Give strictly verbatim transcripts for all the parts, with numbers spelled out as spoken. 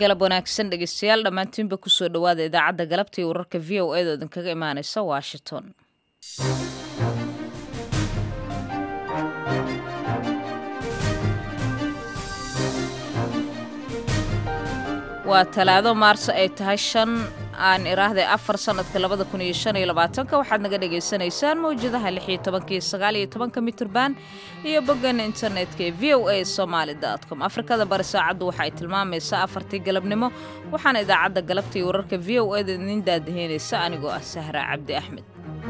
galab wanaagsan dhegeystayaal dhammaantiinba kusoo dhawaada idaacadda galabta iyo wararka v o a da idinkaga imaanaysa Washington. waa talaado maarso ay tahay shan aan iraahday afar sanadka labada kun iyo shan iyo labaatanka waxaad naga dhageysanaysaan mawjadaha lix iyo tobanka iyo sagaal iyo tobanka mitirban iyo boggan internetka ee v o a somali dot com. Afrikada bari saacaddu waxa ay tilmaamaysaa afartii galabnimo waxaana idaacadda galabta iyo wararka v o a da idin daadaheynaysa anigoo ah Sahra Cabdi Axmed.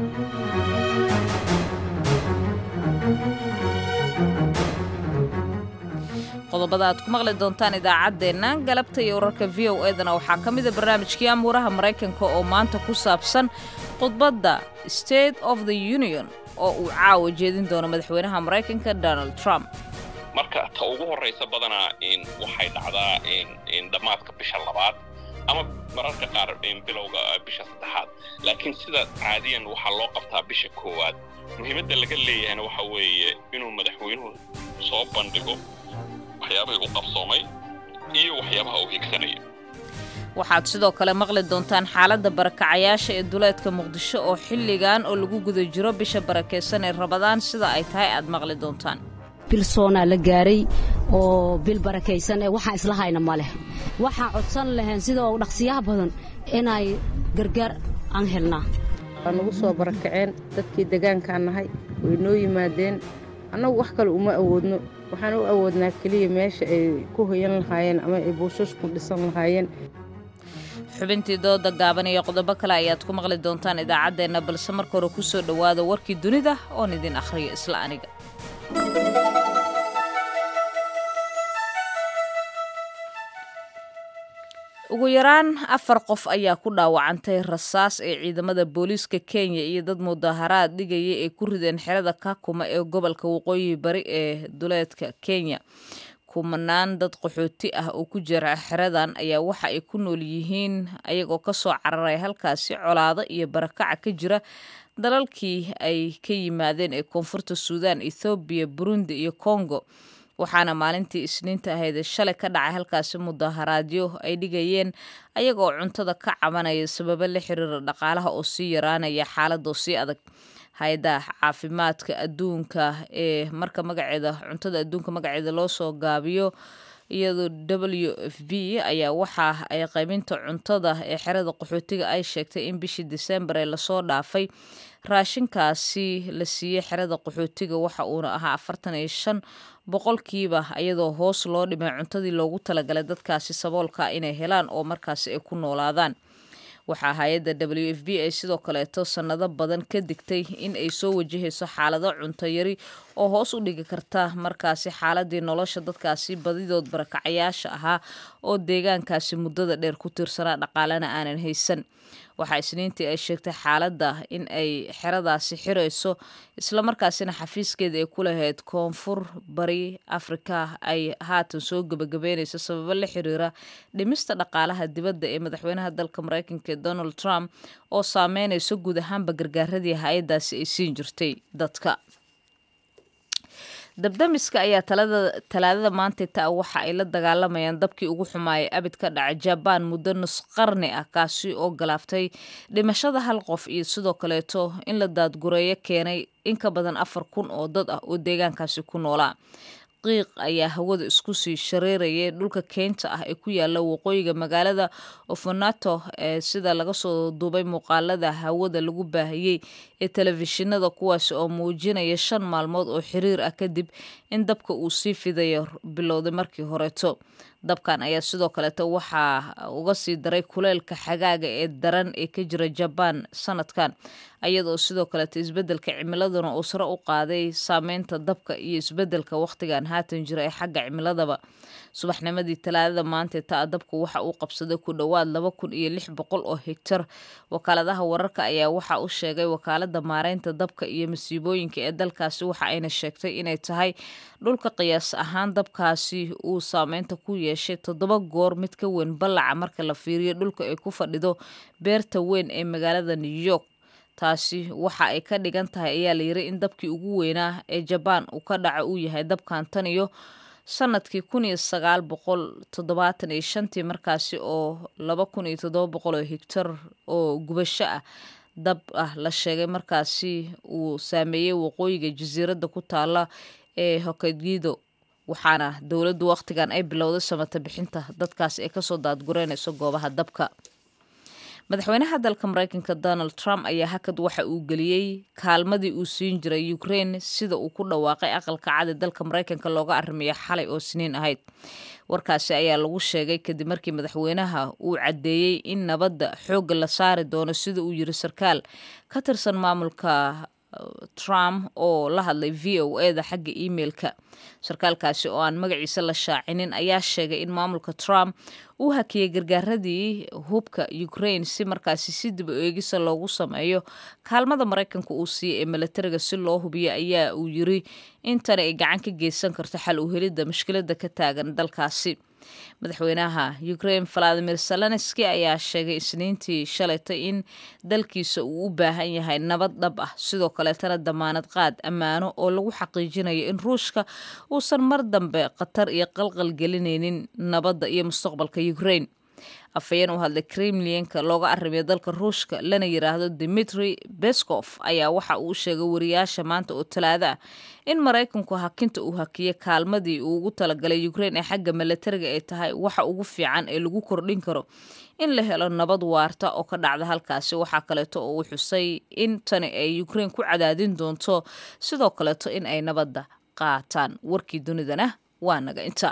qodobada aad ku maqli doontaan idaacaddeenna galabta iyo wararka v o a dana waxaa ka mid ah barnaamijkii amuuraha Mareykanka oo maanta ku saabsan khudbadda State of the Union oo uu caawa jeedin doono madaxweynaha Mareykanka Donald Trump. marka ta ugu horeysa badanaa in waxay dhacdaa in in dhamaadka bisha labaad ama mararka qaar in bilowga bisha saddexaad laakiin sida caadiyan waxa loo qabtaa bisha koowaad. muhiimadda laga leeyahay waxa weeye inuu madaxweynuhu soo bandhigo waxyaabaha uu qabsoomay iyo waxyaabaha uu higsanay. waxaad sidoo kale maqli doontaan xaaladda barakacayaasha ee duleedka Muqdisho oo xilligan oo lagu guda jiro bisha barakeysan ee Ramadaan sida ay tahay aad maqli doontaan. bilsoona la gaaray oo bil barakeysan ee waxa isla hayna male waxa codsan lahayn sida oo dhaqsiyaha badan inay gargaar aan helnaa. aan ugu soo barakaceen dadkii deegaanka nahay way noo yimaadeen annagu wax kale uma awoodno waxaan u awoodnaa kaliya meesha ay ku hoyan lahaayeen ama ay buushas ku dhisan lahaayeen. xubintii dooda gaaban iyo qodobo kale ayaad ku maqli doontaan idaacaddeenna balse marka hore ku soo dhawaada warkii dunida oon idin akhriyo isla aniga. ugu yaraan afar qof ayaa ku dhaawacantay rasaas ee ciidamada booliiska Kenya iyo dad mudaharaad dhigaya ee ku rideen xerada Kakuma ee gobolka waqooyi bari ee duleedka Kenya. kumanaan dad qaxooti ah oo ku jira xeradan ayaa waxa ay ku nool yihiin ayagoo ka soo cararay halkaasi colaado iyo barakac ka jira dalalkii ay ka yimaadeen ee koonfurta Suudaan, Ethiopia, Burundi iyo Congo. waxaana maalintii Isniinta ahayd shalay ka dhacay halkaasi mudaharaadyo ay dhigayeen ayagoo cuntada ka cabanaya sababo la xiriira dhaqaalaha oo sii yaraanaya xaaladda sii adag. hay'adda caafimaadka adduunka ee marka magaceeda cuntada adduunka magaceeda loo soo gaabiyo iyadoo W F P ayaa waxa ay qaybinta cuntada ee xerada qaxootiga ay sheegtay in bishii December ee lasoo dhaafay raashinkaasi la siiyay xerada qaxootiga waxa uuna ahaa afartan iyo shan boqolkiiba iyadoo hoos loo dhimay cuntadii loogu talagalay dadkaasi saboolka inay helaan oo markaasi ay ku noolaadaan. waxaa hay'adda W F P ay sidoo kaleeto sanado badan ka digtay in ay soo wajahayso xaalado cunto yari oo hoos u dhigi karta markaasi xaaladii nolosha dadkaasi badidood barakacayaasha ahaa oo deegaankaasi muddada dheer ku tiirsanaa dhaqaalena aanan haysan. waxaa Isniintii ay sheegtay xaaladda in ay xeradaasi xirayso isla markaasina xafiiskeeda ay ku lahayd koonfur bari Afrika ay haatan soo gabagabeynayso sababo la xiriira dhimista dhaqaalaha dibadda ee madaxweynaha dalka Mareykanka Donald Trump oo saameynayso guud ahaanba gargaaradii hay'adaasi ay siin jirtay dadka. dabdamiska ayaa talada talaadada maanta taa waxa ay la dagaalamayaan dabkii ugu xumaayay abid ka dhacay Japan muddo nus qarni ah kaasi oo galaaftay dhimashada hal qof iyo sidoo kaleeto in la daadgureeyo keenay in ka badan afar kun oo dad ah oo deegaankaasi ku noolaa. qiiq ayaa hawada isku sii shareerayay dhulka keynta ah ee ku yaala waqooyiga magaalada Ofonato ee sida laga soo duubay muuqaalada hawada lagu baahiyay ee telefishinada kuwaas oo muujinaya shan maalmood oo xiriir ah kadib in dabka uu sii fidayo bilowday markii horeeto. dabkan ayaa sidoo kaleeto waxaa uga sii daray kuleelka xagaaga ee daran ee ka jira Japan sanadkan ayadoo sidoo kaleeto isbedelka cimiladuna uu sare u qaaday saameynta dabka iyo isbedelka waqtigan haatan jira ee xagga cimiladaba. subaxnimadii talaadada maanta taa dabku waxa uu qabsaday ku dhawaad laba kun iyo lix boqol oo hektar. wakaaladaha wararka ayaa waxa uu sheegay wakaaladda maareynta dabka iyo masiibooyinka ee dalkaasi waxa ayna sheegtay inay tahay dhulka qiyaas ahaan dabkaasi uu saameynta ku yeeshay toddoba goor mid ka weyn ballaca marka la fiiriyo dhulka ay ku fadhido beerta weyn ee magaalada New York. taasi waxa ay ka dhigan tahay ayaa la yiri in dabkii ugu weynaa ee Japan uu ka dhaco uu yahay dabkan tan iyo sanadkii kun iyo sagaal boqol toddobaatan iyo shantii markaasi oo laba kun iyo toddoba boqol oo hegtar oo gubasho ah dab ah la sheegay markaasi uu saameeyey waqooyiga jasiiradda ku taala ee Hokkaido waxaana dowladdu waqtigan ay bilowday samata bixinta dadkaas ee kasoo daadgureynayso goobaha dabka. madaxweynaha dalka Mareykanka Donald Trump ayaa hakad waxa uu geliyey kaalmadii uu siin jiray Ukraine sida uu ku dhawaaqay aqalka cad ee dalka Mareykanka looga arrimiyo xalay oo Siniin ahayd. warkaasi ayaa lagu sheegay kadib markii madaxweynaha uu cadeeyay in nabadda xoog la saari doono sida uu yiri sarkaal ka tirsan maamulka Trump oo la hadlay V O A da xagga emailka. sarkaalkaasi oo aan magaciisa la shaacinin ayaa sheegay in maamulka Trump uu hakiyay gargaaradii hubka Ukraine si markaasi si dib u eegisa loogu sameeyo kaalmada Mareykanka uu siiyay ee militariga si loo hubiyo ayaa uu yiri intan ay gacan ka geysan karto xal u helidda mushkiladda ka taagan dalkaasi. madaxweynaha Ukraine Volodymyr Zelensky ayaa sheegay Isniintii shalaytay in dalkiisa uu u baahan yahay nabad dhab ah sidoo kale tana damaanad qaad ammaano oo lagu xaqiijinayo in Ruushka uusan mar dambe qatar iyo qalqal gelinaynin nabadda iyo mustaqbalka Ukraine. afayeen u hadlay Kremlinka looga arrimiyo dalka Ruushka lana yiraahdo Dmitry Peskov ayaa waxa uu sheegay wariyaasha maanta oo Talaado ah in Mareykanku hakinta uu hakiyay kaalmadii uu ugu talagalay Ukraine ee xagga militariga ay tahay waxa ugu fiican ee lagu kordhin karo in la helo nabad waarta oo ka dhacda halkaasi. waxa kale oo uu xusay in tani ay Ukraine ku cadaadin doonto sidoo kale in ay nabadda qaataan. warkii dunidana waa naga inta.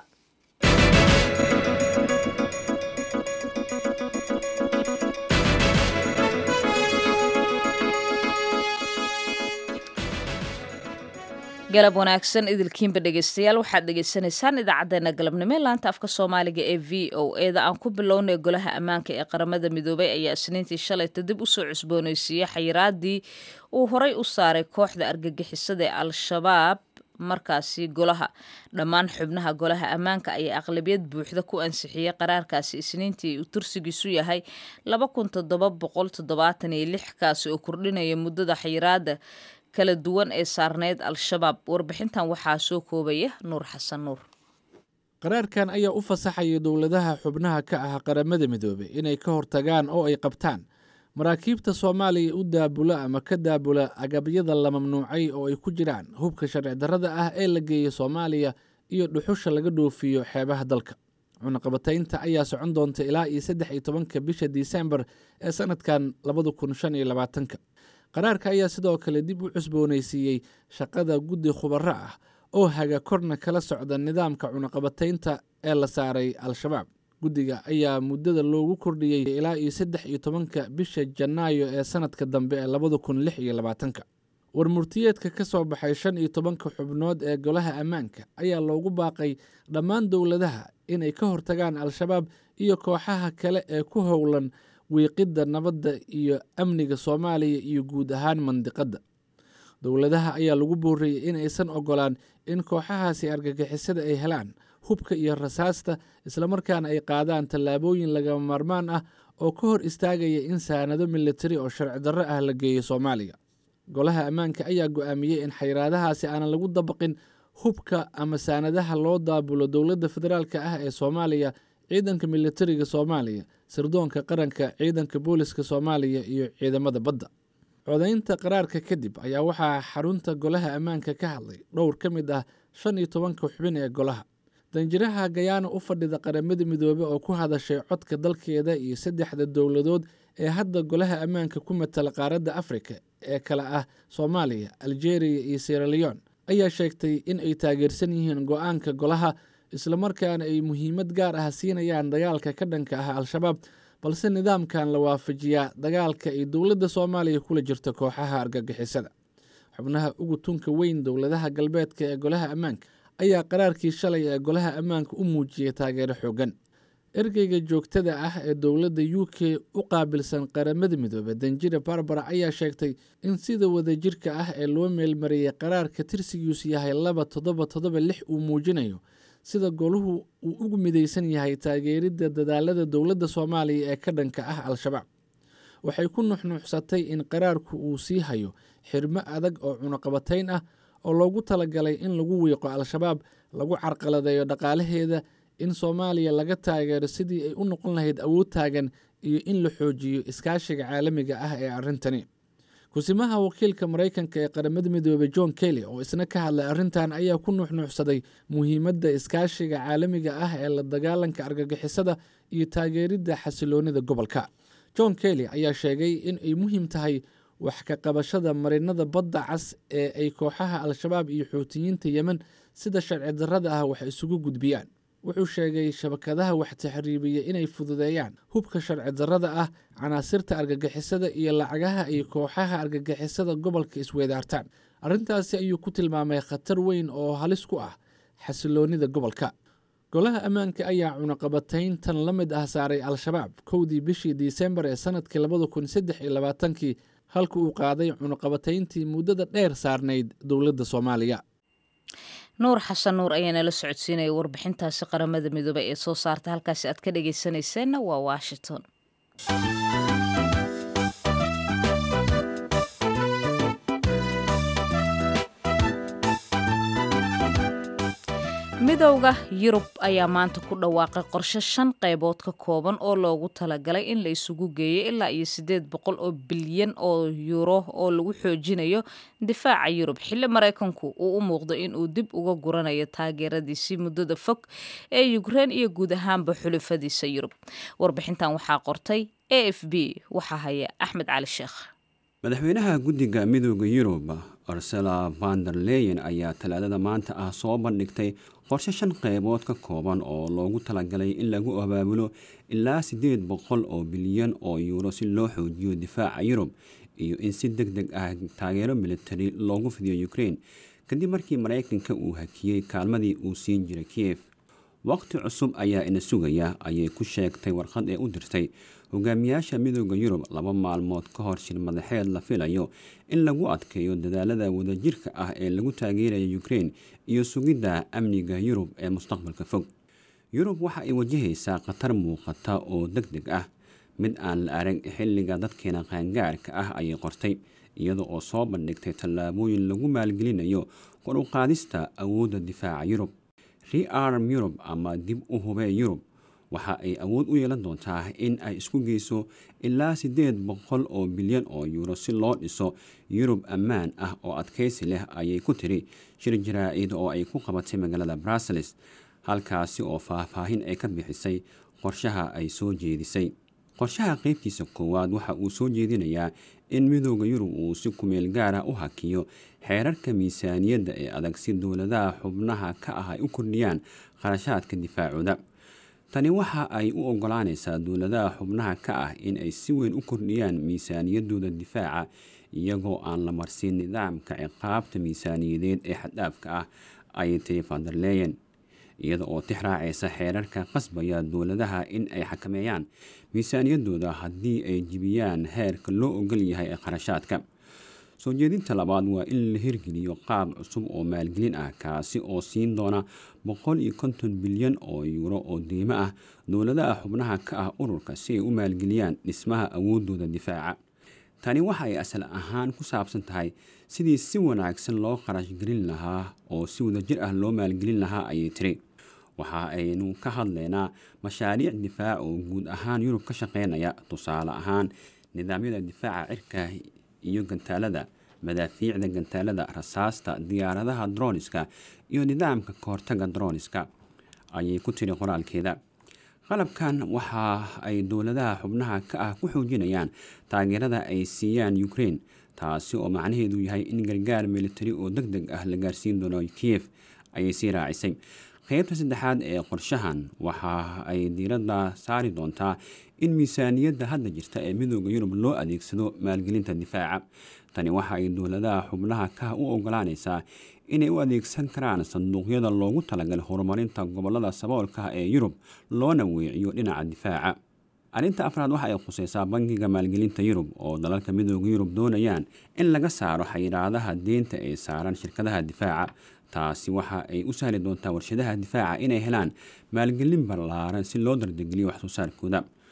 galab wanaagsan idilkiinba dhegeystayaal waxaad dhegeysanaysaan idaacadeena galabnimo laanta afka Soomaaliga ee V O A da aan ku bilownay golaha ammaanka ee qaramada midoobay ayaa Isniintii shalayta dib u soo cusboonaysiiyay xayiraadii uu horay u saaray kooxda argagixisada ee Al-Shabaab. markaasi golaha dhammaan xubnaha golaha ammaanka ayaa aqlabiyad buuxda ku ansixiyay qaraarkaasi Isniintii uu tursigiisu yahay laba kun toddoba boqol toddobaatan iyo lix kaasi oo kordhinaya muddada xayiraada kala duwan ee saarneyd Al-Shabaab. warbixintan waxaa soo koobaya Nuur Xasan Nuur. qaraarkan ayaa u fasaxaya dowladaha xubnaha ka ah qaramada midoobay inay ka hortagaan oo ay qabtaan maraakiibta Soomaaliya u daabula ama ka daabula agabyada la mamnuucay oo ay ku jiraan hubka sharci darrada ah ee la geeyo Soomaaliya iyo dhuxusha laga dhoofiyo xeebaha dalka. cunaqabataynta ayaa socon doonta ilaa iyo saddex iyo tobanka bisha Diseembar ee sanadkan labada kun shan iyo labaatanka. qaraarka ayaa sidoo kale dib u cusboonaysiiyey shaqada guddi khubaro ah oo haga korna kala socda nidaamka cunaqabataynta ee la saaray Al-Shabaab. guddiga ayaa muddada loogu kordhiyey ilaa iyo saddex iyo tobanka bisha Janaayo ee sanadka dambe ee labada kun lix iyo labaatanka. warmurtiyeedka ka soo baxay shan iyo tobanka xubnood ee golaha ammaanka ayaa loogu baaqay dhammaan dowladaha inay ka hortagaan Al-Shabaab iyo kooxaha kale ee ku howlan wiiqidda nabadda iyo amniga Soomaaliya iyo guud ahaan mandiqadda. dowladaha ayaa lagu booriyey in aysan ogolaan in kooxahaasi argagixisada ay helaan hubka iyo rasaasta islamarkaana ay qaadaan tallaabooyin lagama maarmaan ah oo ka hor istaagaya in saanado militari oo sharci darro ah la geeyo Soomaaliya. golaha ammaanka ayaa go'aamiyey in xayiraadahaasi aanan lagu dabaqin hubka ama saanadaha loo daabulo dowladda federaalka ah ee Soomaaliya, ciidanka militariga Soomaaliya, sirdoonka qaranka, ciidanka booliska Soomaaliya iyo ciidamada badda. codaynta qaraarka kadib ayaa waxaa xarunta golaha ammaanka ka hadlay dhowr ka mid ah shan iyo tobanka xubin ee golaha. danjiraha Guyana u fadhida qaramada midoobay oo ku hadashay codka dalkeeda iyo saddexda dowladood ee hadda golaha ammaanka ku matala qaaradda Afrika ee kala ah Soomaaliya, Algeria iyo Sierra Leone ayaa sheegtay in ay taageersan yihiin go'aanka golaha islamarkaana ay muhiimad gaar ah siinayaan dagaalka ka dhanka ah Al-Shabaab, balse nidaamkan la waafajiyaa dagaalka ay dowladda Soomaaliya kula jirto kooxaha argagixisada. xubnaha ugu tunka weyn dowladaha galbeedka ee golaha ammaanka ayaa qaraarkii shalay ee golaha ammaanka u muujiyay taageero xoogan. ergeyga joogtada ah ee dowladda U K u qaabilsan qaramada midoobay Danjira Barbara ayaa sheegtay in sida wadajirka ah ee loo meelmariyay qaraarka tirsigiisu yahay laba toddoba toddoba lix uu muujinayo sida goluhu uu ugu midaysan yahay taageeridda dadaalada dowladda Soomaaliya ee ka dhanka ah Al-Shabaab. waxay ku nuxnuuxsatay in qaraarku uu sii hayo xirmo adag oo cunaqabatayn ah oo loogu talagalay in lagu wiiqo Al-Shabaab lagu carqaladeeyo dhaqaalaheeda, in soomaaliya laga taageero sidii ay u noqon lahayd awood taagan iyo in la xoojiyo iskaashiga caalamiga ah ee arrintani. kusimaha wakiilka maraykanka ee qaramada midoobey john kelly oo isna ka hadlay arrintan ayaa ku nuuxnuuxsaday muhiimadda iskaashiga caalamiga ah ee la dagaalanka argagixisada iyo taageeridda xasiloonida gobolka. john kelly ayaa sheegay in ay muhiim tahay wax ka qabashada marinada badda cas ee ay kooxaha al-shabaab iyo xuutiyiinta yemen sida sharci darrada ah wax isugu gudbiyaan. wuxuu sheegay shabakadaha wax taxriibiya inay fududeeyaan hubka sharci darrada ah, canaasirta argagixisada iyo lacagaha ay kooxaha argagixisada gobolka isweydaartaan. arrintaasi ayuu ku tilmaamay khatar weyn oo halis ku ah xasiloonida gobolka. golaha ammaanka ayaa cunaqabatayn tan la mid ah saaray al-shabaab kowdii bishii disembar ee sanadkii labada kun saddex iyo labaatankii halka uu qaaday cunaqabatayntii muddada dheer saarnayd dowladda soomaaliya. nuur xasan nuur ayaa nala socodsiinaya warbixintaasi qaramada midoobey ee soo saarta. halkaasi aad ka dhagaysanayseena waa washington. midowda yurub ayaa maanta ku dhawaaqay qorshe shan qaybood ka kooban oo loogu talagalay in la isugu geeyo ilaa iyo siddeed boqol oo bilyan oo yuuro oo lagu xoojinayo difaaca yurub, xilli maraykanku uu u muuqdo in uu dib uga guranayo taageeradiisii muddada fog ee Ukraine iyo guud ahaanba xulafadiisa yurub. warbixintan waxaa qortay A F B, waxaa haya Axmed Cali Sheekh. madaxweynaha guddiga midowda yurub Ursula von der Leyen ayaa talaadada maanta ah soo bandhigtay qorshe shan qaybood ka kooban oo loogu talagalay in lagu abaabulo ilaa siddeed boqol oo bilyan oo yuuro si loo xoojiyo difaaca yurub iyo in si deg deg ah taageero militari loogu fidiyo Ukraine kadib markii Maraykanka uu hakiyey kaalmadii uu siin jiray Kiev. waqti cusub ayaa ina sugaya ayay ku sheegtay warqad ee u dirtay hogaamiyaasha midowda yurub laba maalmood ka hor shir madaxeed la filayo in lagu adkeeyo dadaalada wadajirka ah ee lagu taageerayo Ukraine iyo sugidda amniga yurub ee mustaqbalka fog. yurub waxa ay wajahaysaa khatar muuqata oo degdeg ah, mid aan la arag xilliga dadkeena qaangaarka ah ayay qortay, iyada oo soo bandhigtay tallaabooyin lagu maalgelinayo kor u qaadista awoodda difaaca yurub. Rearm Europe ama dib u hubee yurub waxa ay awood u yeelan doontaa in ay isku geyso ilaa siddeed boqol oo bilyan oo yuuro si loo dhiso yurub ammaan ah oo adkaysi leh, ayay ku tiri shir jaraa'id oo ay ku qabatay magaalada Brussels, halkaasi oo faahfaahin ay ka bixisay qorshaha ay soo jeedisay. qorshaha qaybtiisa koowaad waxa uu soo jeedinayaa in midowda yurub uu si kumeel gaara u hakiyo xeerarka miisaaniyadda ee adag si dowladaha xubnaha ka ah ay u kordhiyaan kharashaadka difaacooda. tani waxa ay u ogolaanaysaa dowladaha xubnaha ka ah in ay si weyn u kordhiyaan miisaaniyadooda difaaca iyagoo aan la marsiin nidaamka ciqaabta miisaaniyadeed ee xad-dhaafka ah, ayay tiri von der Leyen, iyada oo tixraacaysa xeerarka qasbaya dowladaha in ay xakameeyaan miisaaniyadooda haddii ay jibiyaan heerka loo ogol yahay ee kharashaadka. soo jeedinta labaad waa in la hirgeliyo qaab cusub oo maalgelin ah, kaasi oo siin doona boqol iyo konton bilyan oo yuuro oo deymo ah dowladaha xubnaha ka ah ururka si ay u maalgeliyaan dhismaha awoodooda difaaca. tani waxa ay asal ahaan ku saabsan tahay sidii si wanaagsan loo kharash gelin lahaa oo si wadajir ah loo maalgelin lahaa, ayay tiri. waxa aynu ka hadlaynaa mashaariic difaac oo guud ahaan yurub ka shaqeynaya, tusaale ahaan nidaamyada difaaca cirka iyo gantaalada, madaafiicda gantaalada, rasaasta, diyaaradaha droniska iyo nidaamka kahortaga droniska, ayay ku tiri qoraalkeeda. qalabkan waxa ay dowladaha xubnaha ka ah ku xoojinayaan taageerada ay siiyaan Ukraine, taasi oo macnaheedu yahay in gargaar militari oo deg deg ah la gaarsiin doono Kiev, ayay sii raacisay. qaybta saddexaad ee qorshahan waxa ay diiradda saari doontaa in miisaaniyadda hadda jirta ee midowda yurub loo adeegsado maalgelinta difaaca. tani waxa ay dowladaha xubnaha ka u ogolaanaysaa inay u adeegsan karaan sanduuqyada loogu talagalay horumarinta gobolada saboolka ee yurub loona weeciyo dhinaca difaaca. arrinta afraad waxa ay khusaysaa bangiga maalgelinta yurub oo dalalka midowda yurub doonayaan in laga saaro xayiraadaha deynta ee saaran shirkadaha difaaca. taasi waxa ay u sahli doontaa warshadaha difaaca inay helaan maalgelin ballaaran si loo dardegeliyo wax soo saarkooda.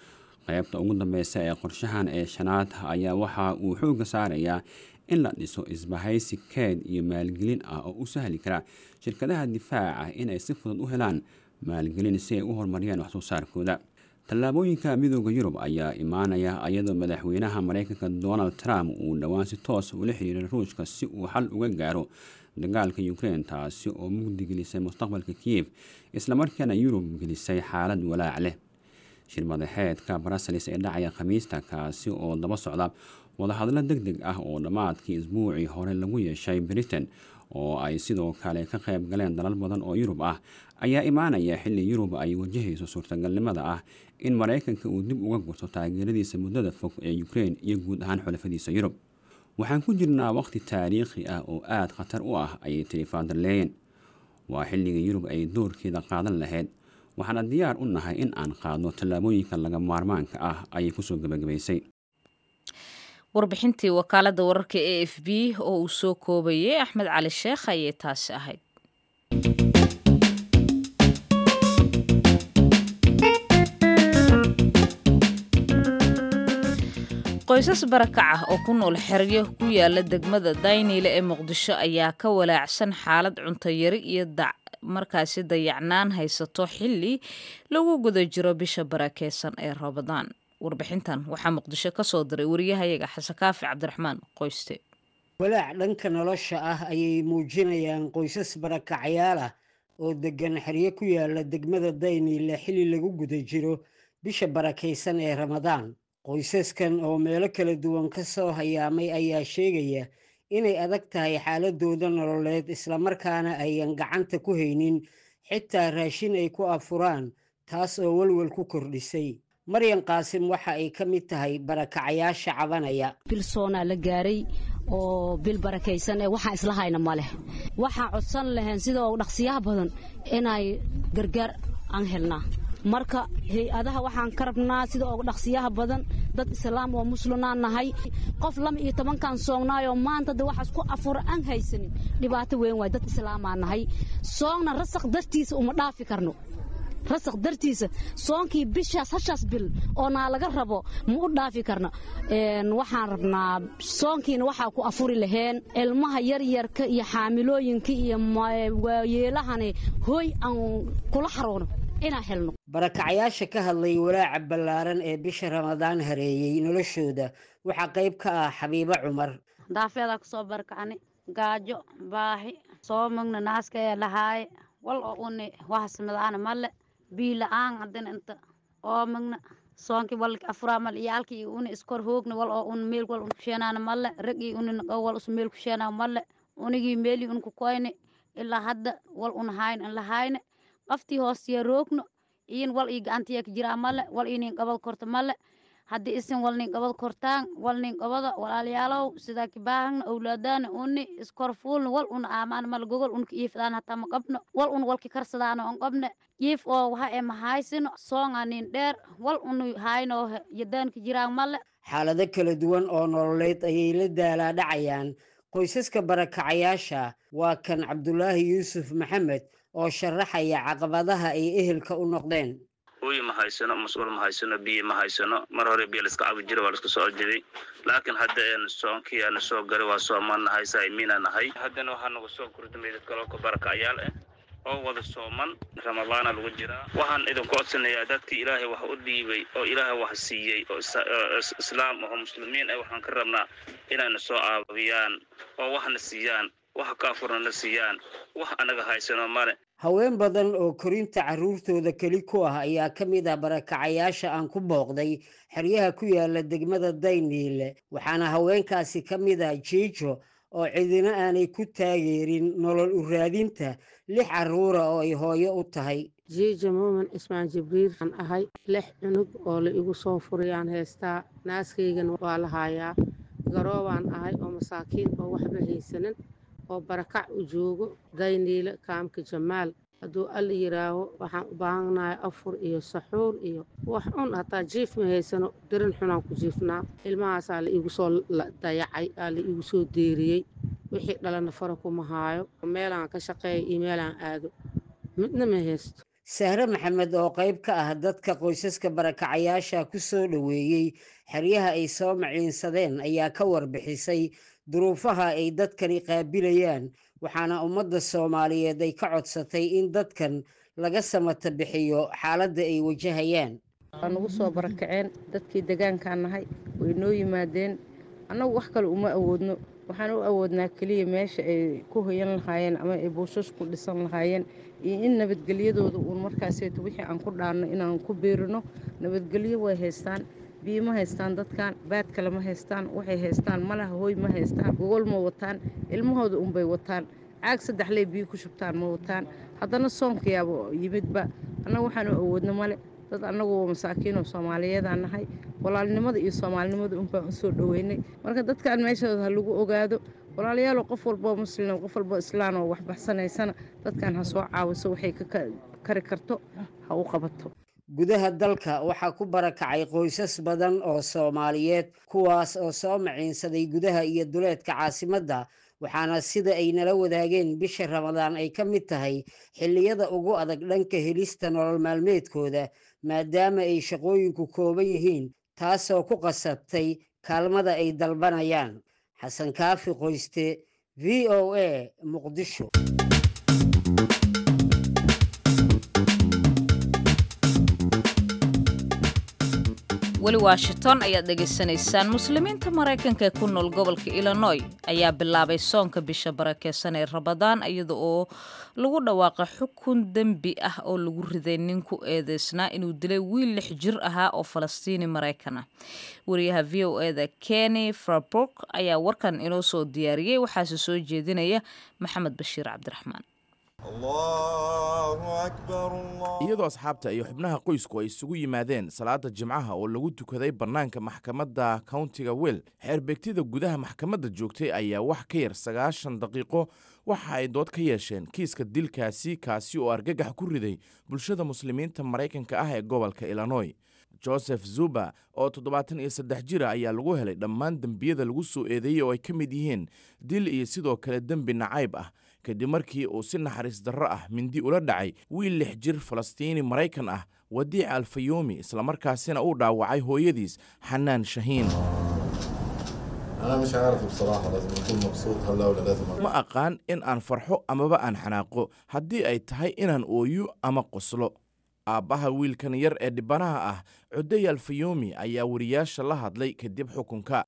qaybta ugu dambeysa ee qorshahan ee shanaad ayaa waxa uu xoogga saarayaa in la dhiso isbahaysi keed iyo maalgelin ah oo u sahli kara shirkadaha difaaca inay si fudud u helaan maalgelin si ay u horumariyaan wax soo saarkooda. tallaabooyinka midooda Yurub ayaa imaanaya iyadoo madaxweynaha Mareykanka Donald Trump uu dhawaan si toos ula xiriiray Ruushka si uu xal uga gaaro dagaalka Ukraine, taasi oo mugdi gelisay mustaqbalka Kiev isla markaana Yurub gelisay xaalad walaac leh. shir madaxeedka Brussels ee dhacaya Khamiista kaasi oo daba socda wadahadalo degdeg ah oo dhamaadkii isbuucii hore lagu yeeshay Britain oo ay sidoo kale ka qayb galeen dalal badan oo Yurub ah ayaa imaanaya xilli Yurub ay wajahayso suurtagalnimada ah in Mareykanka uu dib uga gurto taageeradiisa muddada fog ee Ukraine iyo guud ahaan xulafadiisa Yurub. waxaan ku jirnaa waqti taariikhi ah oo aad khatar u ah ayay tiri van der Leyen. waa xilliga Yurub ay doorkeeda qaadan lahayd, waxaana diyaar u nahay in aan qaadno tallaabooyinka laga maarmaanka ah ayay kusoo gabagabaysay. warbixintii wakaaladda wararka A F B oo uu soo koobayay Axmed Cali Sheekh ayay taasi ahayd. qoysas barakac ah oo ku nool xeryo ku yaala degmada Dayniile ee Muqdisho ayaa ka walaacsan xaalad cunto yari iyo dac markaasi dayacnaan haysato xilli lagu guda jiro bisha barakeysan ee Ramadaan. warbixintan waxaa Muqdisho ka soo diray wariyahayaga Xasan Kaafi Cabdiraxmaan Qoyste. walaac dhanka nolosha ah ayay muujinayaan qoysas barakacayaal ah oo degan xeryo ku yaala degmada Dayniile xilli lagu guda jiro bisha barakeysan ee Ramadaan. qoysaskan oo meelo kala duwan ka soo hayaamay ayaa sheegaya inay adag tahay xaaladooda nololeed isla markaana ayaan gacanta ku haynin xitaa raashin ay ku afuraan, taas oo walwal ku kordhisay. Maryan Qaasim waxa ay ka mid tahay barakacayaasha cabanaya. bilsoona la gaaray oo bil barakeysan ee waxa isla hayna male. waxa codsan lahayn sida oo dhaqsiyaha badan inay gargaar aan helnaa. marka hay-adaha waxaan ka rabnaa sida ugu dhaqsiyaha badan dad islaam oo muslimaan nahay, qof lama iyo toban kan soognaayo maanta dad waxaas ku afur aan haysanin dhibaato weyn way. dad islaamaan nahay, soogna rasaq dartiisa uma dhaafi karno. rasaq dartiisa soonkii bishaas hashaas bil oo naa laga rabo ma u dhaafi karno. een waxaan rabnaa soonkiina waxa ku afuri laheen ilmaha yar yarka iyo xaamilooyinka iyo waayeelahani hooy aan kula xaroono inaan helno. barakacayaasha ka hadlay walaaca ballaaran ee bisha Ramadaan hareeyay noloshooda waxaa qayb ka ah Xabiibo Cumar. daafeeda ku soo barkacani gaajo baahi soo magna naaska ee lahaay wal oo une wax samadaana male biila aan hadana inta oo magna soonki wal afura mal iyalkii une iskor hoogna wal oo un meel wal un sheenana male ragi un wal us meel ku sheenana male unigi meeli un ku koyne ilaa hadda wal un hayn in la hayne qafti hoos ya roogno in wal ii gaantiya ka jira male wal inin qabad korto male haddii isin wal nin qabad kortaan wal nin qabada walaalayaalow sida ki baahan awlaadana uni iskor fuul wal un aamaan mal gogol un kiifdaan hatta ma qabno wal un wal ki karsadaan on qabne kiif oo waxa ay mahaysino sooŋanin dheer wal un hayno yadaan ki jiraan male. xaalado kala duwan oo nololeed ayay la daalaa dhacayaan qoysaska barakacayaasha. waa kan Cabdulaahi Yuusuf Maxamed oo sharaxaya caqabadaha ay ehelka u noqdeen. hooyo ma haysano, mas'uul ma haysano, biyo ma haysano. mar hore biyo la iska cabi jiray waa la iska soo jiray, laakiin hadda een soonkii aan soo garay waa sooman nahay saayimiina nahay. haddana waxaa nagu soo kordhamay dad kale oo ka barakacayaal ah oo wada sooman Ramadaana lagu jiraa. waxaan idinku codsanayaa dadkii Ilaahay wax u dhiibay oo Ilaahay wax siiyey oo islaam oo muslimiin ah, waxaan ka rabnaa inay soo caawiyaan oo waxna siiyaan, wax ka furana siiyaan, wax anaga haysano male. haween badan oo korinta caruurtooda keli ku ah ayaa ka mid ah barakacayaasha aan ku booqday xeryaha ku yaala degmada Dayniile, waxaana haweenkaasi ka mid ah Jiijo oo cidina aanay ku taageerin nolol u raadinta lix caruura oo ay hooyo u tahay. jiijo muumin ismaan jibriil aan ahay, lix cunug oo la igu soo furiyaan heestaa, naaskaygan waa la haayaa, garoobaan ahay oo masaakiin oo waxba haysanin oo barakac u joogo Dayniile kaamka Jamaal. hadduu alla yiraaho waxaan u baahanahay afur iyo saxuur iyo wax un hataa jiif ma haysano, darin xunaan ku jiifnaa. ilmahaasaa la igu soo dayacay, aa la igu soo deeriyey, wixii dhalana fara kuma haayo, meelaan ka shaqeeya iyo meelaan aado midna ma haysto. sahre maxamed oo qayb ka ah dadka qoysaska barakacayaasha ku soo dhoweeyey xeryaha ay soo maciinsadeen ayaa ka warbixisay duruufaha ay dadkani qaabilayaan, waxaana ummadda Soomaaliyeed ay ka codsatay in dadkan laga samata bixiyo xaaladda ay wajahayaan. waa nagu soo barakaceen dadkii deegaankaan nahay way noo yimaadeen. annagu wax kale uma awoodno, waxaan u awoodnaa keliya meesha ay ku hoyan lahaayeen ama ay buushash ku dhisan lahaayeen iyo in nabadgelyadooda uun markaaseeto wixii aan ku dhaanno inaan ku beerino. nabadgelyo way haystaan, biyo ma haystaan, dadkan baad kale ma haystaan, waxay haystaan malaha, hooy ma haystaan, gogol ma wataan, ilmahooda unbay wataan, caag saddex lee biyo ku shubtaan ma wataan. haddana soonkayaaba yimidba annagu waxaan u awoodno male. dad annagu masaakiinoo Soomaaliyeedaan nahay, walaalnimada iyo Soomaalinimada unbaan u soo dhoweynay. marka dadkaan meeshooda ha lagu ogaado, walaalayaal qof walba muslim, qof walba islaan oo wax baxsanaysana dadkaan ha soo caawiso, waxay ka kari karto ha u qabato. gudaha dalka waxaa ku barakacay qoysas badan oo Soomaaliyeed kuwaas oo soo maciinsaday gudaha iyo duleedka caasimadda, waxaana sida ay nala wadaageen bisha Ramadaan ay ka mid tahay xilliyada ugu adag dhanka helista nolol maalmeedkooda maadaama ay shaqooyinku kooban yihiin, taasoo ku qasabtay kaalmada ay dalbanayaan. xasan kaafi qoyste, V O A, Muqdisho. weli Washington ayaad dhegaysanaysaan. muslimiinta Mareykanka ee ku nool gobolka Illinois ayaa bilaabay soonka bisha barakeysan ee Ramadaan iyada oo lagu dhawaaqay xukun dembi ah oo lagu riday nin ku eedeysnaa inuu dilay wiil lix jir ahaa oo Falastiini Mareykan ah. wariyaha V O A da Kenny Farburg ayaa warkan inoo soo diyaariyay, waxaase soo jeedinaya Maxamed Bashiir Cabdiraxmaan. iyadoo asxaabta iyo xubnaha qoysku ay isugu yimaadeen salaada jimcaha oo lagu tukaday bannaanka maxkamadda countiga Will, xeerbeegtida gudaha maxkamadda joogtay ayaa wax ka yar sagaashan daqiiqo waxa ay dood ka yeesheen kiiska dilkaasi kaasi oo argagax ku riday bulshada muslimiinta Mareykanka ah ee gobolka Illinois. Joseph Zuba oo toddobaatan iyo saddex jir ah ayaa lagu helay dhammaan dembiyada lagu soo eedeeyey oo ay ka mid yihiin dil iyo sidoo kale dembi nacayb ah kadib markii uu si naxariis darro ah mindi ula dhacay wiil lix jir Falastiini Mareykan ah Wadiic Alfayomi, islamarkaasina uu dhaawacay hooyadiis Xanaan Shahiin. ma aqaan in aan farxo amaba aan xanaaqo, haddii ay tahay inaan ooyo ama qoslo. aabbaha wiilkan yar ee dhibanaha ah Cuday Alfayomi ayaa wariyaasha la hadlay kadib xukunka.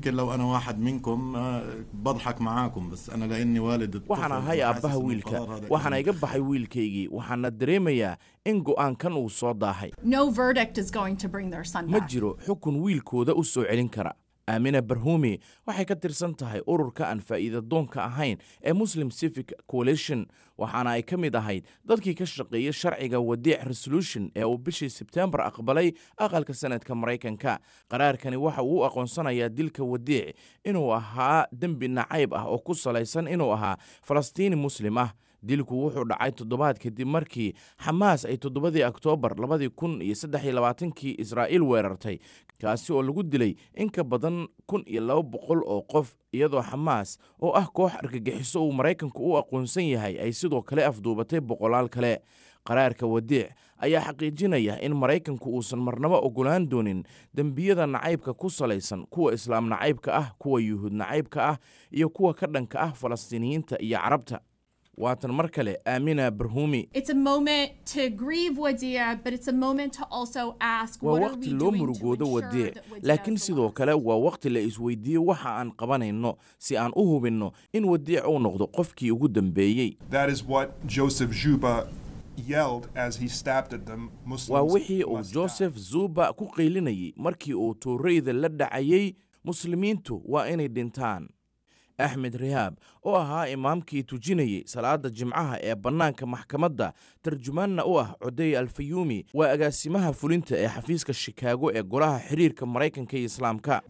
waxaan ahay aabbaha wiilka, waxaana iga baxay wiilkaygii, waxaana dareemayaa in go'aankan uu soo daahay. ma jiro xukun wiilkooda u soo celin kara. Aamina Barhumi waxay ka tirsan tahay ururka aan faa'iido doonka ahayn ee Muslim Civic Coalition, waxaana ay ka mid ahayd dadkii ka shaqeeyay sharciga Wadiic Resolution ee uu bishii Sebtembar aqbalay aqalka sanadka Mareykanka. qaraarkani waxa uu u aqoonsanayaa dilka Wadiic inuu ahaa dembi nacayb ah oo ku salaysan inuu ahaa Falastiini Muslim ah. dilku wuxuu dhacay toddobaad kadib markii Xamaas ay toddobadii Oktoobar labadii kun iyo saddex iyo labaatankii Israa'iil weerartay, kaasi oo lagu dilay in ka badan kun iyo laba boqol oo qof, iyadoo Xamaas oo ah koox argagixiso uu Mareykanku u aqoonsan yahay ay sidoo kale afduubatay boqolaal kale. qaraarka Wadiic ayaa xaqiijinaya in Mareykanku uusan marnaba ogolaan doonin dembiyada nacaybka ku salaysan, kuwa islaam nacaybka ah, kuwa yuhuud nacaybka ah iyo kuwa ka dhanka ah Falastiiniyiinta iyo Carabta. waatan mar kale Aamina Barhumi. waa waqti loo murugoodo Wadiic, laakiin sidoo kale waa waqti la isweydiiyo waxa aan qabanayno si aan u hubinno in Wadiic uu noqdo qofkii ugu dambeeyey. waa wixii uu Joseph Zuba ku qaylinayay markii uu tuurayda la dhacayay muslimiintu waa inay dhintaan. Axmed Rihaab oo ahaa imaamkii tujinayay salaada jimcaha ee bannaanka maxkamadda, tarjumaanna u ah Cuday Alfayomi, waa agaasimaha fulinta ee xafiiska Chicago ee golaha xiriirka Mareykanka iyo Islaamka.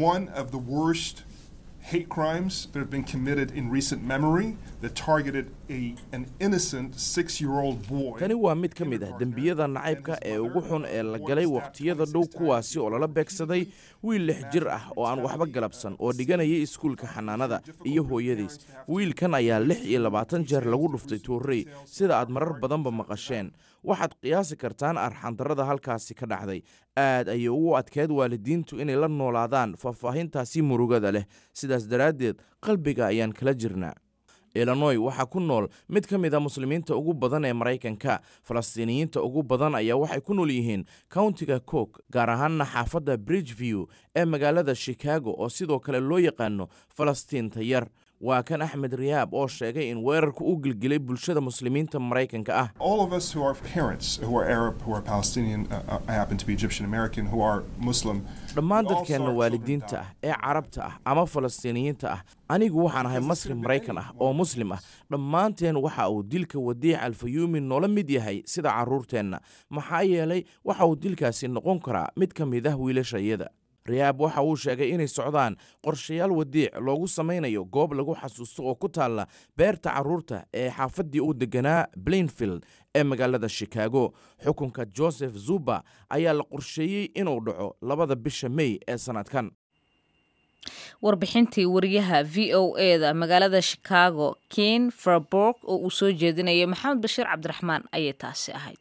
hate crimes that have been committed in recent memory that targeted a, an innocent six-year-old boy. Tani waa mid ka mid ah dembiyada nacaybka ee ugu xun ee la galay waqtiyada dhow, kuwaasi oo lala beegsaday wiil lix jir ah oo aan waxba galabsan oo dhiganayay iskuulka xanaanada iyo hooyadiis. wiilkan ayaa lix iyo labaatan jeer lagu dhuftay tuurey sida aad marar badanba maqasheen. waxaad qiyaasi kartaan arxandarrada halkaasi ka dhacday. aad ayay ugu adkeed waalidiintu inay la noolaadaan faahfaahintaasi murugada leh, sidaas daraaddeed qalbiga ayaan kala jirnaa. illinoy waxaa ku nool mid ka mid a muslimiinta ugu badan ee maraykanka. falastiiniyiinta ugu badan ayaa waxay ku nool yihiin countiga cook, gaar ahaanna xaafadda bridgeview ee magaalada chicago oo sidoo kale loo yaqaano falastiinta yar. waa kan Axmed Riyaab oo sheegay in weerarku u gilgilay bulshada muslimiinta Maraykanka ah. All of us who are parents, who are Arab, who are Palestinian, uh, I happen to be Egyptian American, who are Muslim. dhammaan dadkeena waalidiinta ah ee carabta ah ama falastiiniyiinta ah, anigu waxaan ahay Masri Maraykan ah oo muslim ah. dhammaanteen waxa uu dilka Wadiic Al-Fayuumi noola mid yahay sida caruurteenna, maxaa yeelay waxa uu dilkaasi noqon karaa mid ka mid ah wiilashayada. Riyaab waxa uu sheegay inay socdaan qorshayaal wadiic loogu samaynayo goob lagu xasuusto oo ku taala beerta caruurta ee xaafadii uu deganaa Plainfield ee magaalada Chicago. xukunka Joseph Zuba ayaa la qorsheeyey inuu dhaco labada bisha May ee sanadkan. warbixintii wariyaha V O A da magaalada Chicago Ken Freiburg oo uu soo jeedinayay Maxamed Bashiir Cabdiraxmaan ayay taasi ahayd.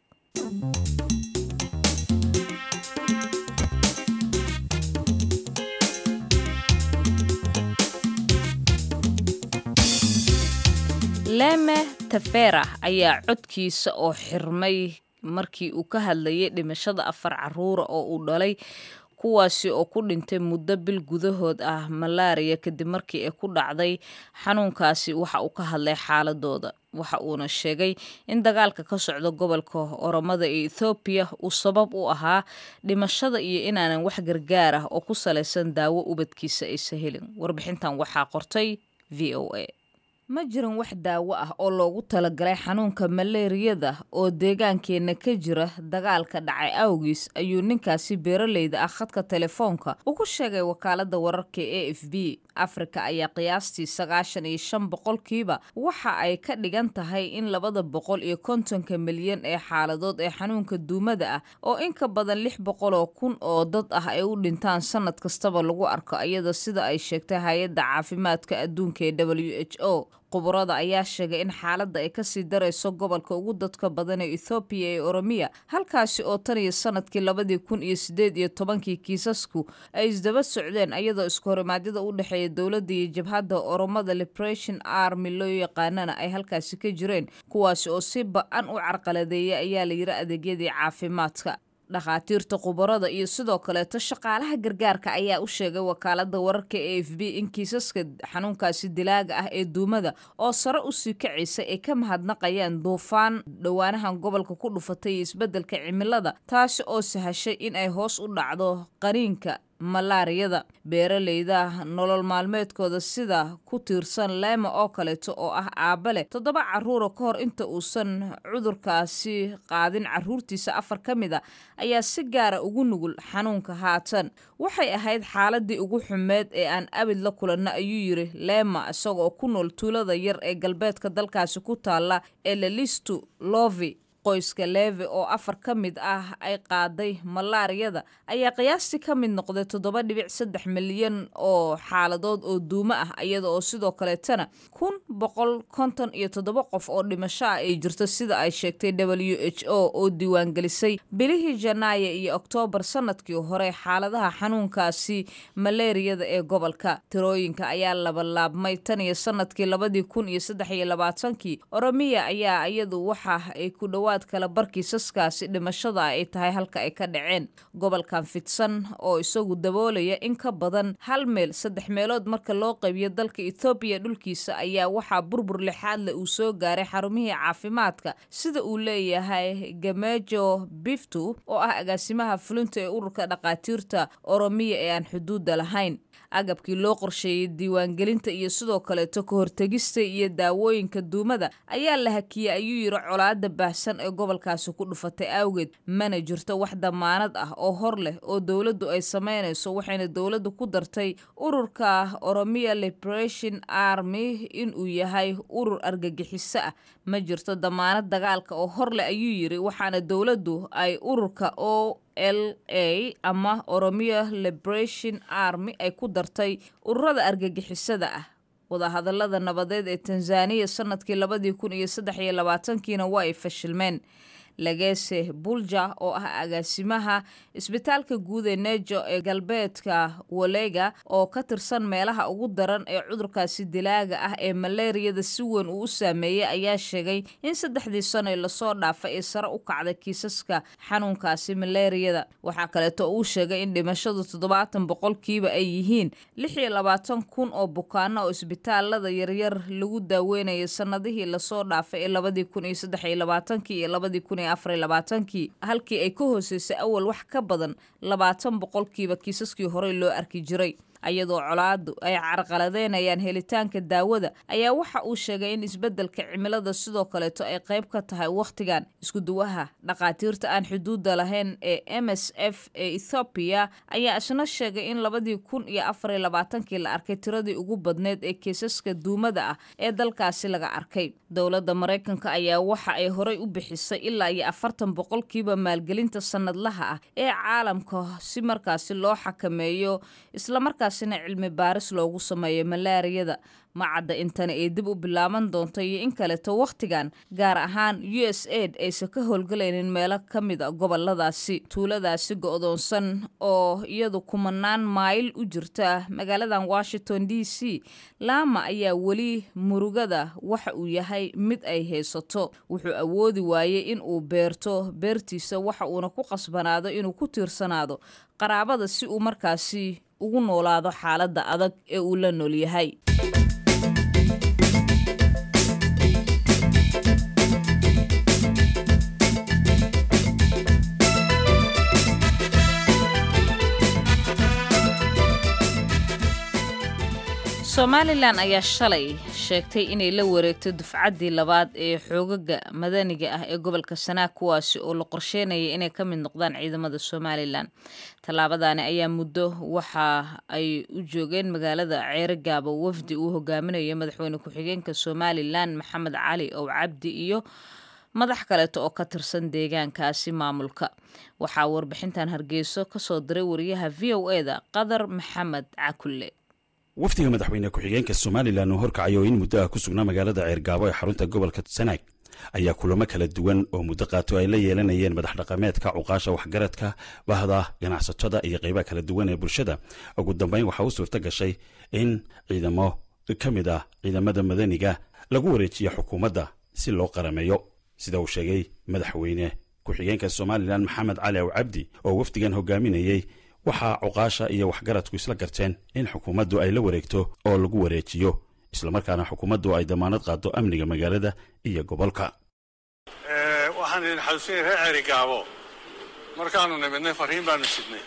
Leme Tefera ayaa codkiisa oo xirmay markii uu ka hadlayay dhimashada afar caruur oo uu dhalay, kuwaasi oo ku dhintay muddo bil gudahood ah malaria kadib markii ay ku dhacday xanuunkaasi. waxa uu ka hadlay xaaladooda, waxa uuna sheegay in dagaalka ka socda gobolka Oromada ee Ethiopia uu sabab u ahaa dhimashada iyo inaanan wax gargaar ah oo ku salaysan daawo ubadkiisa aysan helin. warbixintan waxaa qortay V O A. ma jiran wax daawo ah oo loogu talagalay xanuunka malaariyada oo deegaankeena ka jira dagaalka dhacay awgiis, ayuu ninkaasi beeraleyda ah khadka telefoonka ugu sheegay wakaalada wararka ee A F B. Afrika ayaa qiyaastii sagaashan iyo shan boqolkiiba waxa ay ka dhigan tahay in labada boqol iyo kontonka milyan ee xaaladood ee xanuunka duumada ah oo in ka badan lix boqol oo kun oo dad ah ay u dhintaan sanad kastaba lagu arko, iyada sida ay sheegtay hay-adda caafimaadka adduunka ee W H O. Khubarada ayaa sheegay in xaaladda ay kasii darayso gobolka ugu dadka badan ee Ethiopia ee Oromia, halkaasi oo tan iyo sanadkii labadii kun iyo sideed iyo tobankii kiisasku ay isdaba socdeen, iyadoo isku horimaadyada u dhexeeya dowladda iyo jabhadda Oromada Liberation Army loo yaqaanana ay halkaasi ka jireen, kuwaasi oo si ba-an u carqaladeeyay ayaa la yiri adeegyadii caafimaadka. dhakhaatiirta khubarada iyo sidoo kaleeto shaqaalaha gargaarka ayaa u sheegay wakaalada wararka A F B in kiisaska xanuunkaasi dilaaga ah ee duumada oo sare u sii kacaysa ay ka mahadnaqayaan duufaan dhowaanahan gobolka ku dhufatay iyo isbeddelka cimilada, taasi oo sahashay in ay hoos u dhacdo qaniinka malaariyada. beeraleyda nolol maalmeedkooda sida ku tiirsan Lema oo kaleeto oo ah aabale toddoba caruura ka hor inta uusan cudurkaasi qaadin caruurtiisa afar ka mid a ayaa si gaara ugu nugul xanuunka haatan. waxay ahayd xaaladii ugu xumeed ee aan abid la kulanna, ayuu yiri Lema isagoo ku nool tuulada yar ee galbeedka dalkaasi ku taala ee Lelistu Lovi. qoyska Leve oo afar ka mid ah ay qaaday malaariyada ayaa qiyaastii ka mid noqday toddoba dhibic saddex milyan oo xaaladood oo duumo ah, iyada oo sidoo kaleetana kun boqol konton iyo toddoba qof oo dhimasho ah ay jirto sida ay sheegtay W H O oo diiwaangelisay bilihii Janaayo iyo Oktoobar sanadkii hore xaaladaha xanuunkaasi malaariyada ee gobolka. tirooyinka ayaa laba laabmay tan iyo sanadkii labadii kun iyo saddex iyo labaatankii. Oromia ayaa iyadu waxa ay ku dhawaad kala barkiisaskaasi dhimashada ay tahay halka ay ka dhaceen. gobolkan fidsan oo isagu daboolaya in ka badan hal meel saddex meelood marka loo qaybiyo dalka Ethiopia dhulkiisa ayaa waxaa burbur lixaad leh uu soo gaaray xarumihii caafimaadka, sida uu leeyahay Gamejo Biftu oo ah agaasimaha fulinta ee ururka dhakhaatiirta Oromia ee aan xuduudda lahayn. agabkii loo qorsheeyay diiwaangelinta iyo sidoo kaleeto ka hortagista iyo daawooyinka duumada ayaa la hakiyay, ayuu yiri colaada baahsan ee gobolkaasi ku dhufatay awgeed. mana jirto wax damaanad ah oo hor leh oo dowladdu ay sameynayso, waxayna dowladdu ku dartay ururka Oromia Liberation Army inuu yahay urur argagixiso ah. ma jirto damaanad dagaalka oo hor leh, ayuu yiri, waxaana dowladdu ay ururka oo L A ama Oromia Liberation Army ay ku dartay ururada argagixisada ah. wadahadalada nabadeed ee Tanzania sanadkii labadii kun iyo saddex iyo labaatankiina waa ay fashilmeen. Legese Bulja oo ah agaasimaha isbitaalka guud ee Nejo ee galbeedka Walega oo ka tirsan meelaha ugu daran ee cudurkaasi dilaaga ah ee malaariyada si weyn u saameeyay ayaa sheegay in saddexdii sano ee lasoo dhaafay ay sare u kacday kiisaska xanuunkaasi malaariyada. Waxa kale oo uu sheegay in dhimashadu toddobaatan boqolkiiba ay yihiin lix iyo labaatan kun oo bukaano oo isbitaalada yaryar lagu daaweynayo sanadihii lasoo dhaafay ee labadii kun iyo saddex iyo labaatankii iyo labadii kun iyo afar iyo labaatankii halkii ay ka hooseysay awal wax ka badan labaatan boqolkiiba kiisaskii hore loo arki jiray. ayadoo colaadu ay carqaladeynayaan helitaanka daawada ayaa waxa uu sheegay in isbeddelka cimilada sidoo kaleeto ay qayb ka tahay wakhtigan. isku duwaha dhaqaatiirta aan xuduudda lahayn ee M S F ee Ethiopia ayaa isna sheegay in labadii kun iyo afar iyo labaatankii la arkay tiradii ugu badneed ee kiisaska duumada ah ee dalkaasi laga arkay. dowladda Mareykanka ayaa waxa ay horey u bixisay ilaa iyo afartan boqolkiiba maalgelinta sanadlaha ah ee caalamka si markaasi loo xakameeyo isla markaasina cilmi baaris loogu sameeyo malaariyada. ma cadda intana ay dib u bilaaban doonto iyo in kaleeto wakhtigan gaar ahaan U S A I D aysan ka howlgalaynin meelo ka mid a goboladaasi. tuuladaasi go'doonsan oo iyadu kumanaan mayl u jirta magaaladan Washington D C Lama ayaa weli murugada waxa uu yahay mid ay haysato. wuxuu awoodi waayay in uu beerto beertiisa waxa uuna ku qasbanaado inuu ku tiirsanaado qaraabada si uu markaasi ugu noolaado xaaladda adag ee uu la nool yahay. Somaliland ayaa shalay sheegtay inay la wareegto dufcaddii labaad ee xoogaga madaniga ah ee gobolka Sanaag kuwaasi oo la qorsheynayay inay ka mid noqdaan ciidamada Somaliland. tallaabadani ayaa muddo waxa ay u joogeen magaalada Ceerigaabo wafdi uu hogaaminayo madaxweyne ku-xigeenka Somaliland Maxamed Cali oo Cabdi iyo madax kaleeto oo ka tirsan deegaankaasi maamulka. waxaa warbixintan Hargeyso ka soo diray wariyaha V O A da Qadar Maxamed Cakulle. wafdiga madaxweyne ku-xigeenka Somaliland oo horkacayo in muddo ah ku sugnaa magaalada Ceerigaabo ee xarunta gobolka Sanaag ayaa kulamo kala duwan oo muddo qaato ay la yeelanayeen madax dhaqameedka cuqaasha waxgaradka bahda ganacsatada iyo qaybaha kala duwan ee bulshada. ugu dambeyn waxa uu suurta gashay in ciidamo ka mid ah ciidamada madaniga lagu wareejiyo xukuumadda si loo qarameeyo sida uu sheegay madaxweyne ku-xigeenka Somaliland Maxamed Cali oo Cabdi oo wafdigan hogaaminayay. waxaa cuqaasha iyo waxgaradku isla garteen in xukuumaddu ay la wareegto oo lagu wareejiyo isla markaana xukuumaddu ay damaanad qaado amniga magaalada iyo gobolka. ee waxaan idin xasuusin reer Ceerigaabo markaanu nimidnay fariin baanu sidnay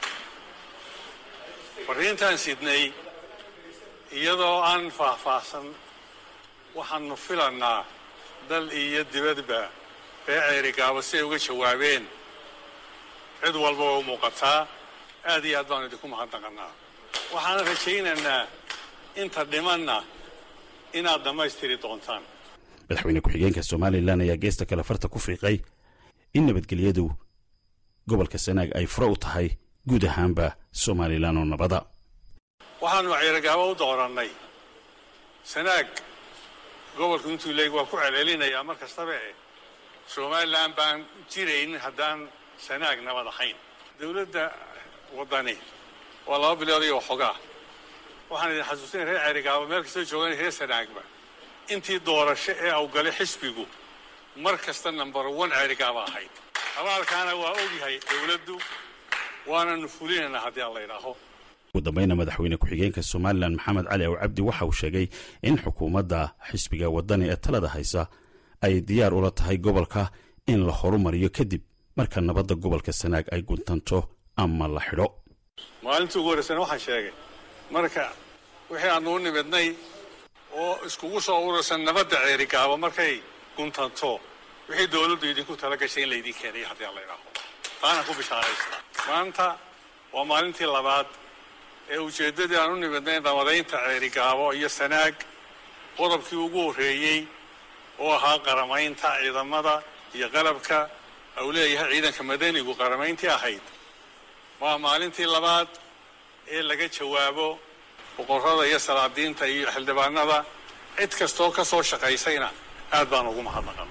fariintaan sidnay iyadoo aan faahfaahsan waxaanu filanaa dal iyo dibadba reer Ceerigaabo si ay uga jawaabeen cid walba oo muuqataa aad iyo aad baan idinku mahadnaqanaa. waxaan rajaynaynaa inta dhimanna inaad dhammaystiri doontaan. madaxweyne ku-xigeenka Somaliland ayaa geesta kale farta ku fiiqay in nabadgelyadu gobolka Sanaag ay furo u tahay guud ahaanba Somaliland oo nabada. waxaanu Ceerigaabo u doorannay Sanaag gobolku intuu leeg waa ku celcelinayaa mar kastaba ee Somaliland baan jirayn haddaan Sanaag nabad ahayn. dowladda wadani waa laba bilood iyo xogaa. waxaan idin xasuusin reer Ceerigaabo meel kasta joogaan reer Sanaagba intii doorasho ee uu galay xisbigu mar kasta number one Ceerigaabo ahayd. abaalkaana waa ogyahay dowladdu waana nufulinayna haddii alla yidhaaho. ugu dambayna madaxweyne ku-xigeenka Somaliland Maxamed Cali oo Cabdi waxa uu sheegay in xukuumadda xisbiga wadani ee talada haysa ay diyaar ula tahay gobolka in la horumariyo kadib marka nabadda gobolka Sanaag ay guntanto ama la xidho. maalintii ugu horreysana waxaan sheegay marka wixii aanu u nimidnay oo iskugu soo urursan nabadda Ceerigaabo markay guntanto wixii dowladdu idinku tala gashay in laydin keenay haddii alla yidhaaho taana ku bishaaraysta. maanta waa maalintii labaad ee ujeeddadii aan u nimidnay nabadaynta Ceerigaabo iyo Sanaag qodobkii ugu horreeyey oo ahaa qaramaynta ciidamada iyo qalabka uu leeyahay ciidanka madanigu qaramayntii ahayd. waa maalintii labaad ee laga jawaabo boqorrada iyo salaadiinta iyo xildhibaanada cid kastoo ka soo shaqaysayna aad baan ugu mahadnaqanaa.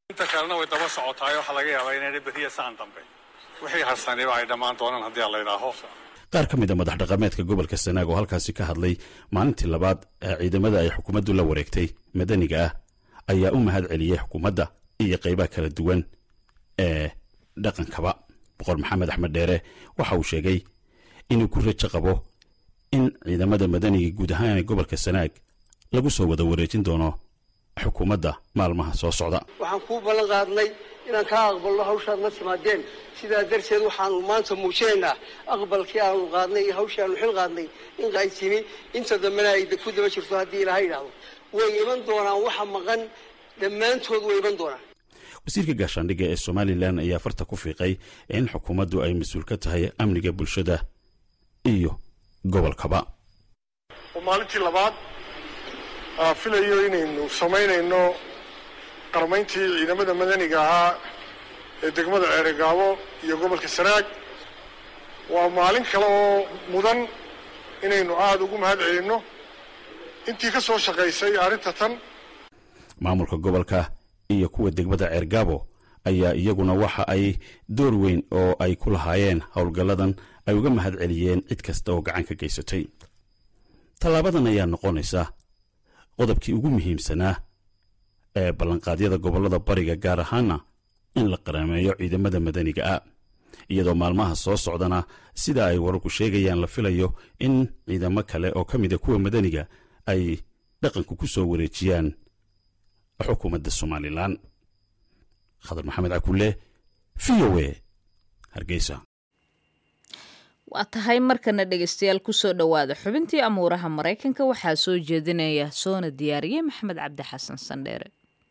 inta kalena way daba socotaay waxa laga yaabaa inay beriya saan dambe wixii harsanay ay dhammaan doonaan haddii la yidhaaho. qaar ka mid a madax dhaqameedka gobolka Sanaag oo halkaasi ka hadlay maalintii labaad ee ciidamada ay xukuumaddu la wareegtay madaniga ah ayaa u mahad celiyay xukuumadda iyo qaybaha kala duwan ee dhaqankaba. boqor maxamed axmed dheere waxa uu sheegay inuu ku rajo qabo in ciidamada madaniga guud ahaan ee gobolka Sanaag lagu soo wada wareejin doono xukuumadda maalmaha soo socda. waxaan ku ballan qaadnay inaan ka aqbalno hawshaad la timaadeen sidaa darteed waxaanu maanta muujinaynaa aqbalkii aanu qaadnay iyo hawshii aanu xil qaadnay in ay timi inta dambena ay ku daba jirto haddii ilaahay yidhaahdo way iman doonaan waxa maqan dhammaantood way iman doonaan. wasiirka gaashaandhigga ee Somaliland ayaa farta ku fiiqay in xukuumaddu ay mas'uul ka tahay amniga bulshada iyo gobolkaba. maalintii labaad filayo inaynu samaynayno qarmayntii ciidamada madaniga ahaa ee degmada Ceerigaabo iyo gobolka Sanaag. waa maalin kale oo mudan inaynu aad ugu mahad celinno intii ka soo shaqaysay arrinta tan. maamulka gobolka iyo kuwa degmada Ceerigaabo ayaa iyaguna waxa ay door weyn oo ay ku lahaayeen howlgalladan ay uga mahad celiyeen cid kasta oo gacan ka geysatay. tallaabadan ayaa noqonaysa qodobkii ugu muhiimsanaa ee ballanqaadyada gobollada bariga gaar ahaana in la qaraameeyo ciidamada madaniga ah iyadoo maalmaha soo socdana sida ay wararku sheegayaan la filayo in ciidamo kale oo ka mid a kuwa madaniga ay dhaqanku ku soo wareejiyaan xukuumadda Somaliland. khadar maxamed cakulle v o a Hargeysa. waa tahay markana dhegaystayaal ku soo dhowaada xubintii amuuraha Mareykanka waxaa soo jeedinaya soona diyaariyay Maxamed Cabdi Xasan Sandheere.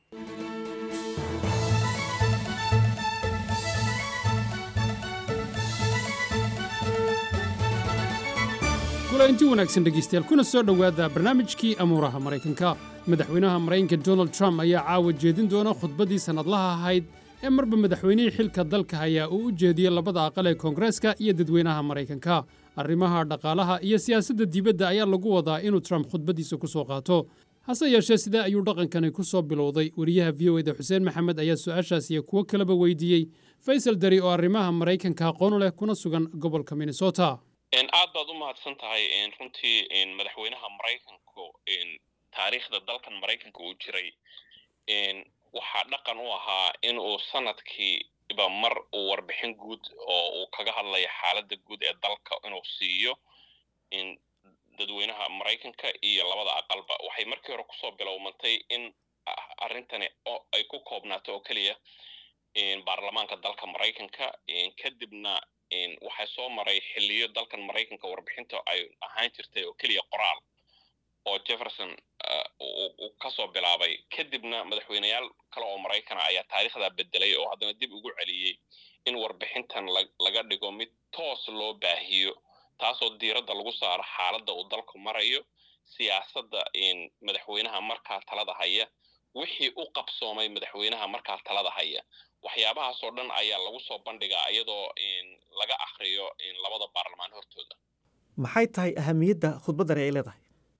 kulanti wanaagsan dhegaystayaal kuna soo dhowaada barnaamijkii amuuraha Mareykanka. madaxweynaha Mareykanka Donald Trump ayaa caawa jeedin doona khudbadii sanadlaha ahayd ee marba madaxweynihii xilka dalka hayaa uu u jeediyey labada aqal ee Koongareeska iyo dadweynaha Mareykanka. arrimaha dhaqaalaha iyo siyaasadda dibadda ayaa lagu wadaa inuu Trump khudbadiisa ku soo qaato. hase yeeshee sidee ayuu dhaqankani ku soo bilowday? wariyaha V O A da Xuseen Maxamed ayaa su'aashaas iyo kuwo kaleba weydiiyey Faysal Dari oo arrimaha Mareykanka aqoon u leh kuna sugan gobolka Minnesota. aad baad u mahadsan tahay runtii madaxweynaha Mareykanku taariikhda dalkan Mareykanka uu jiray waxaa dhaqan u ahaa in uu sanadkii iba mar uu warbixin guud oo uu kaga hadlayo xaaladda guud ee dalka inuu siiyo in dadweynaha Mareykanka iyo labada aqalba. waxay markii hore kusoo bilowmatay in arrintani ay ku koobnaato oo keliya baarlamaanka dalka Mareykanka kadibna waxay soo maray xilliyo dalkan Mareykanka warbixinta ay ahaan jirtay oo keliya qoraal oo Jefferson uu ka soo bilaabay. kadibna madaxweynayaal kale oo Mareykan ayaa taariikhda bedelay oo haddana dib ugu celiyay in warbixintan laga dhigo mid toos loo baahiyo taasoo diiradda lagu saaro xaaladda uu dalku marayo, siyaasadda madaxweynaha markaa talada haya, wixii u qabsoomay madaxweynaha markaa talada haya. waxyaabahaas oo dhan ayaa lagu soo bandhigaa iyadoo laga akhriyo labada baarlamaan hortooda. maxay tahay ahamiyadda khudbaddan ay leedahay?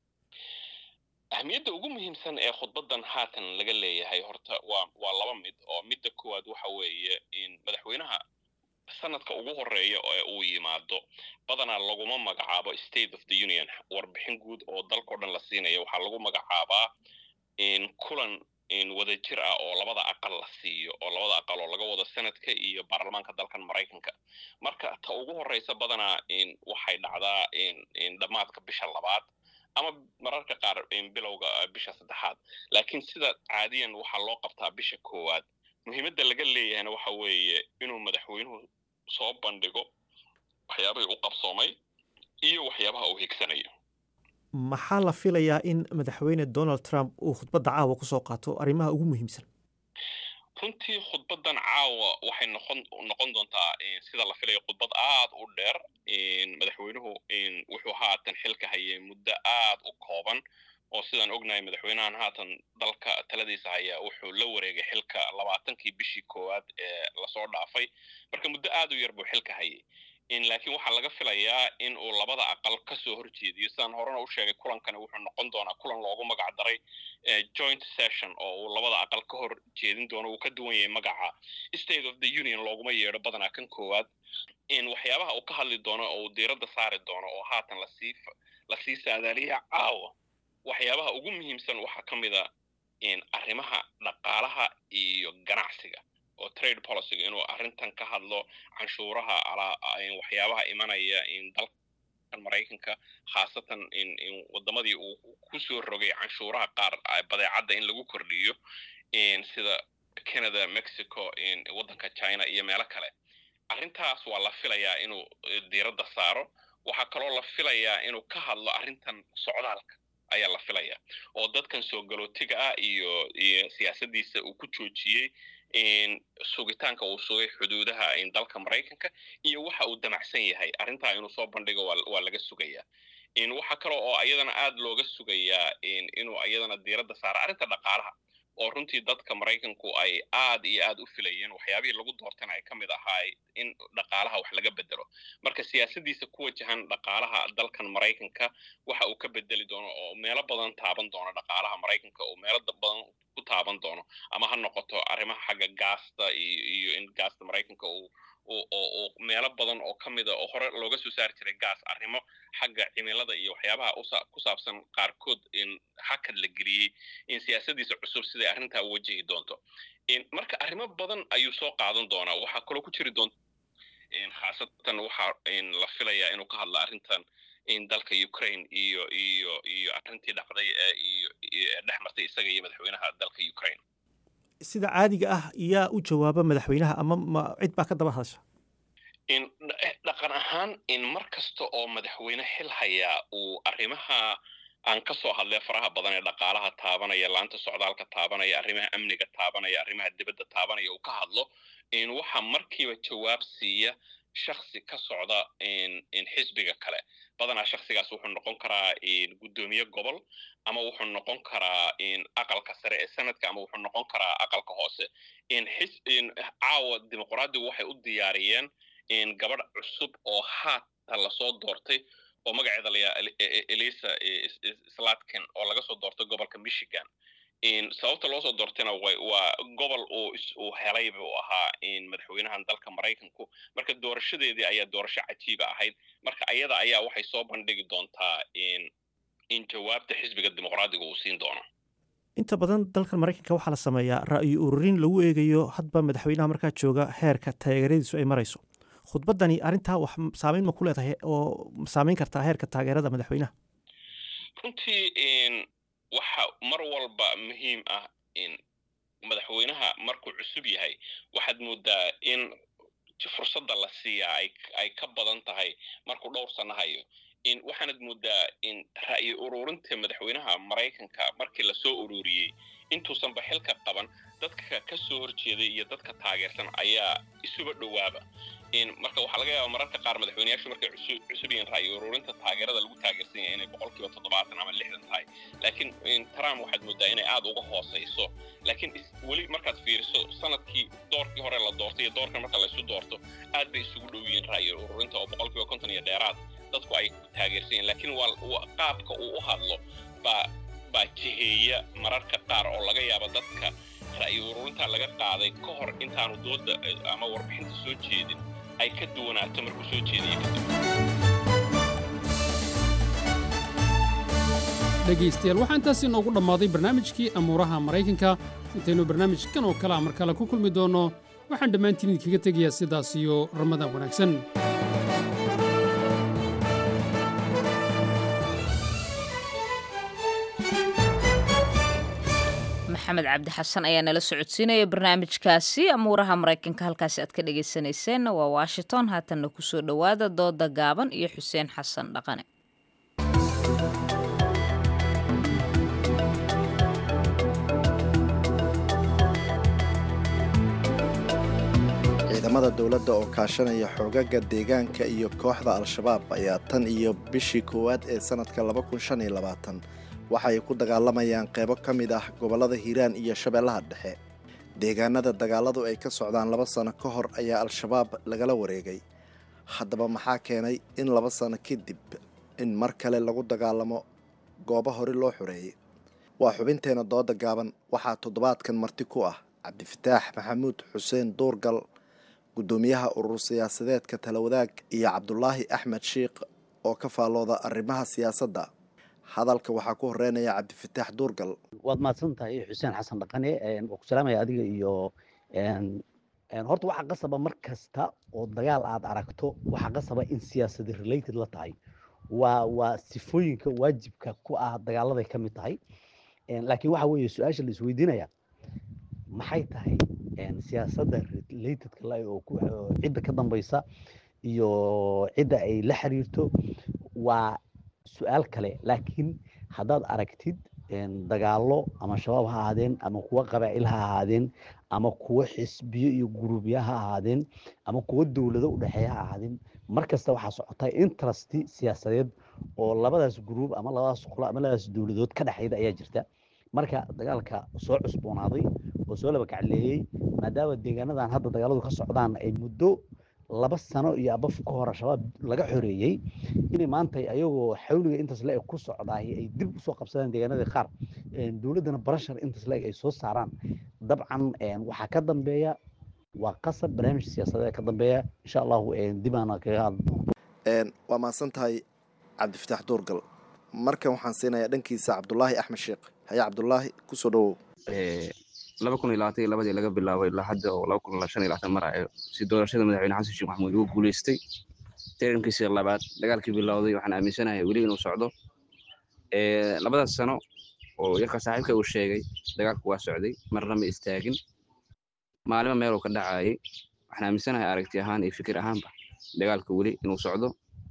ahamiyadda ugu muhiimsan ee khudbaddan haatan laga leeyahay horta waa waa laba mid oo midda koowaad waxa weeye in madaxweynaha sanadka ugu horeeya oo uu yimaado badanaa laguma magacaabo State of the Union warbixin guud oo dalkoo dhan la siinayo. waxaa lagu magacaabaa in kulan in wada jir ah oo labada aqal la siiyo oo labada aqal oo laga wada sanadka iyo baarlamaanka dalkan Mareykanka. marka ta ugu horeysa badanaa in waxay dhacdaa in in dhamaadka bisha labaad ama mararka qaar in bilowga bisha saddexaad, laakiin sida caadiyan waxaa loo qabtaa bisha koowaad. muhiimadda laga leeyahayna waxa weeye inuu madaxweynuhu soo bandhigo waxyaabaha uu qabsoomay iyo waxyaabaha uu higsanayo. maxaa la filayaa in madaxweyne Donald Trump uu khudbadda caawa ku soo qaato arrimaha ugu muhiimsan? runtii khudbaddan caawa waxay noqon noqon doontaa sida la filayo khudbad aad u dheer. madaxweynuhu wuxuu haatan xilka hayay muddo aad u kooban oo sidaan ognahay madaxweynahan haatan dalka taladiisa haya wuxuu la wareegay xilka labaatankii bishii koowaad ee lasoo dhaafay. marka muddo aad u yar buu xilka hayay. in laakiin waxaa laga filayaa in uu labada aqal ka soo horjeediyo sidaan horena u sheegay kulankani wuxuu noqon doonaa kulan loogu magac daray joint session oo uu labada aqal ka hor jeedin doono uu ka duwan yahay magaca state of the union looguma yeedho badanaa kan koowaad in waxyaabaha uu ka hadli doono oo uu diiradda saari doono oo haatan lasii lasii saadaaliya caawa waxyaabaha ugu muhiimsan waxaa ka mid a in arrimaha dhaqaalaha iyo ganacsiga oo trade policy inuu arrintan ka hadlo canshuuraha ala waxyaabaha imanaya in dalka Mareykanka khaasatan in in wadamadii uu ku soo rogay canshuuraha qaar badeecada in lagu kordhiyo in sida Canada, Mexico, in wadanka China iyo meelo kale arrintaas waa la filayaa inuu diiradda saaro waxa kaloo la filayaa inuu ka hadlo arrintan socdaalka ayaa la filayaa oo dadkan soo galootiga ah iyo siyaasadiisa uu ku joojiyay in sugitaanka uu sugay xuduudaha in dalka Mareykanka iyo waxa uu damacsan yahay arrintaa inuu soo bandhigo waa laga sugayaa in waxa kale oo ayadana aad looga sugayaa in inuu ayadana diiradda saaro arrinta dhaqaalaha oo runtii dadka Mareykanku ay aad iyo aad u filayeen waxyaabihii lagu doortana ay ka mid ahaay in dhaqaalaha wax laga bedelo marka siyaasadiisa ku wajahan dhaqaalaha dalkan Mareykanka waxa uu ka bedeli doono oo meelo badan taaban doono dhaqaalaha Mareykanka oo meelo badan ku taaban doono ama ha noqoto arrimaha xagga gaasta iyo in gaasta Mareykanka uu oo oo meelo badan oo kamid ah oo hore looga soo saari jiray gas arrimo xagga cimilada iyo waxyaabaha ku saabsan qaarkood in hakad la geliyay in siyaasadiisa cusub sida arrinta wajihi doonto in marka arrimo badan ayuu soo qaadan doonaa waxa kale ku jiri doonto in khaasatan waxa in la filayaa inuu ka hadlo arrintan in dalka Ukraine iyo iyo iyo arrintii dhacday iyo dhaxmartay isaga iyo madaxweynaha dalka Ukraine sida caadiga ah yaa u jawaaba madaxweynaha ama cid baa ka daba hadasha in dhaqan ahaan in markasta oo madaxweyne xil haya uu arrimaha aan ka soo hadlay faraha badan ee dhaqaalaha taabanaya laanta socdaalka taabanaya arrimaha amniga taabanaya arrimaha dibadda taabanaya uu ka hadlo in waxa markiiba jawaab siiya shakhsi ka socda in in xisbiga kale badanaa shakhsigaas wuxuu noqon karaa in gudoomiye gobol ama wuxuu noqon karaa in aqalka sare ee sanadka ama wuxuu noqon karaa aqalka hoose in xis in caawa dimuqraadigu waxay u diyaariyeen in gabadh cusub oo haatan la soo doortay oo magaceeda la yahay Elisa Slotkin oo laga soo doortay gobolka Michigan in sababta loo soo doortayna waa gobol oo uu helay buu ahaa in madaxweynahan dalka Mareykanku marka doorashadeedii ayaa doorasho cajiib ahayd marka ayada ayaa waxay soo bandhigi doontaa in in jawaabta xisbiga dimuqraadiga uu siin doono inta badan dalka Mareykanka waxaa la sameeyaa ra'yi ururin lagu eegayo hadba madaxweynaha markaa jooga heerka taageeradiisu ay marayso khudbadani arrintaa wax saameyn ma ku leedahay oo saameyn kartaa heerka taageerada madaxweynaha runtii in waxa mar walba muhiim ah in madaxweynaha markuu cusub yahay waxaad moodaa in fursadda la siiyaa ay ay ka badan tahay markuu dhowr sano hayo in waxaanad moodaa in ra'yi ururinta madaxweynaha Mareykanka markii la soo ururiyay intuusan ba xilka qaban dadka ka soo horjeeday iyo dadka taageersan ayaa isuba dhawaaba in marka waxa laga yaabaa mararka qaar madaxweynayaashu markay cusub yihiin ra'yi ururinta taageerada lagu taageersan yahay inay boqolkiiba toddobaatan ama lixdan tahay laakiin in Trump waxaad moodaa inay aad uga hooseyso laakiin weli markaad fiiriso sanadkii doorkii hore la doortay iyo doorkan marka la isu doorto aad bay isugu dhow yihiin ra'yi ururinta oo boqolkiiba konton iyo dheeraad dadku ay taageersan yihiin laakiin waa qaabka uu u hadlo baa baa jiheeya mararka qaar oo laga yaabo dadka ra'yi ururinta laga qaaday ka hor intaanu dooda ama warbixinta soo jeedin ay ka duwanaato markuu soo jeediyo dhegaystayaal waxaa intaasi noogu dhammaaday barnaamijkii amuuraha Mareykanka intaynu barnaamijkan oo kale mar kale ku kulmi doono waxaan dhammaantiin idinkaga tegayaa sidaas iyo ramadaan wanaagsan maxamed cabdi xasan ayaa nala socodsiinaya barnaamijkaasi amuuraha Mareykanka halkaasi aad ka dhageysanayseen waa Washington haatanna ku soo dhawaada dooda gaaban iyo Xuseen Xasan Dhaqane ciidamada dowladda oo kaashanaya xoogaga deegaanka iyo kooxda al-shabaab ayaa tan iyo bishii koowaad ee sanadka laba kun shan iyo labaatan waxa ay ku dagaalamayaan qaybo ka mid ah gobollada Hiiraan iyo Shabeellaha Dhexe deegaanada dagaaladu ay ka socdaan laba sano ka hor ayaa al-shabaab lagala wareegay haddaba maxaa keenay in laba sano kadib in mar kale lagu dagaalamo goobo hore loo xoreeyey? waa xubinteena dooda gaaban. waxaa toddobaadkan marti ku ah cabdifataax maxamuud xuseen duurgal, guddoomiyaha urur siyaasadeedka talawadaag, iyo cabdulaahi axmed shiikh oo ka faallooda arrimaha siyaasadda. hadalka waxaa ku horeynaya cabdifataax duurgal. waad mahadsan tahay xuseen xasan dhaqane. waa ku salaamaya adiga iyo horta waxaa qasaba mar kasta oo dagaal aad aragto waxaa qasaba in siyaasadi related la tahay. waa waa sifooyinka waajibka ku ah dagaaladay ka mid tahay. laakiin waxa weeye su-aasha la isweydiinaya maxay tahay siyaasadda relatedka la oo cidda ka dambaysa iyo cidda ay la xiriirto waa su-aal kale. laakiin haddaad aragtid dagaalo ama shabaab ha ahaadeen ama kuwa qabaa'il ha ahaadeen ama kuwa xisbiyo iyo guruubya ha ahaadeen ama kuwa dowlado u dhexeeya ha ahaadeen, mar kasta waxaa socota interest siyaasadeed oo labadaas guruub ama labadaas qolo ama labadaas dowladood ka dhexayda ayaa jirta. marka dagaalka soo cusboonaaday oo soo laba kacleeyey maadaama deegaanadan hadda dagaaladu ka socdaan ay muddo laba sano iyo abaf ka hor shabaab laga xoreeyey, inay maanta ayagoo xawliga intaas la eg ku socdaay ay dib u soo qabsadaan deegaanada qaar, dowladana barashar intaas la eg ay soo saaraan, dabcan waxaa ka dambeeya waa qasab barnaamij siyaasadeed ka dambeeya. insha allahu dib aan kaga hadlo. waa mahadsan tahay cabdifataax duurgal. markan waxaan siinayaa dhankiisa cabdulaahi axmed sheekh. haya cabdulaahi kusoo dhawow. laba kun iyo labaatan iyo labadii laga bilaabay ilaa hadda oo laba kun iyo shan iyo labaatan marayo si doorashada madaxweyne xasan sheekh maxamuud uu guuleystay tarankiisii labaad dagaalkii bilowday. waxaan aaminsanahay weli inuu socdo. labadaas sano oo yarka saaxiibka uu sheegay dagaalku waa socday, marna ma istaagin, maalimo meel uu ka dhacayay. waxaan aaminsanahay aragti ahaan iyo fikir ahaanba dagaalka weli inuu socdo.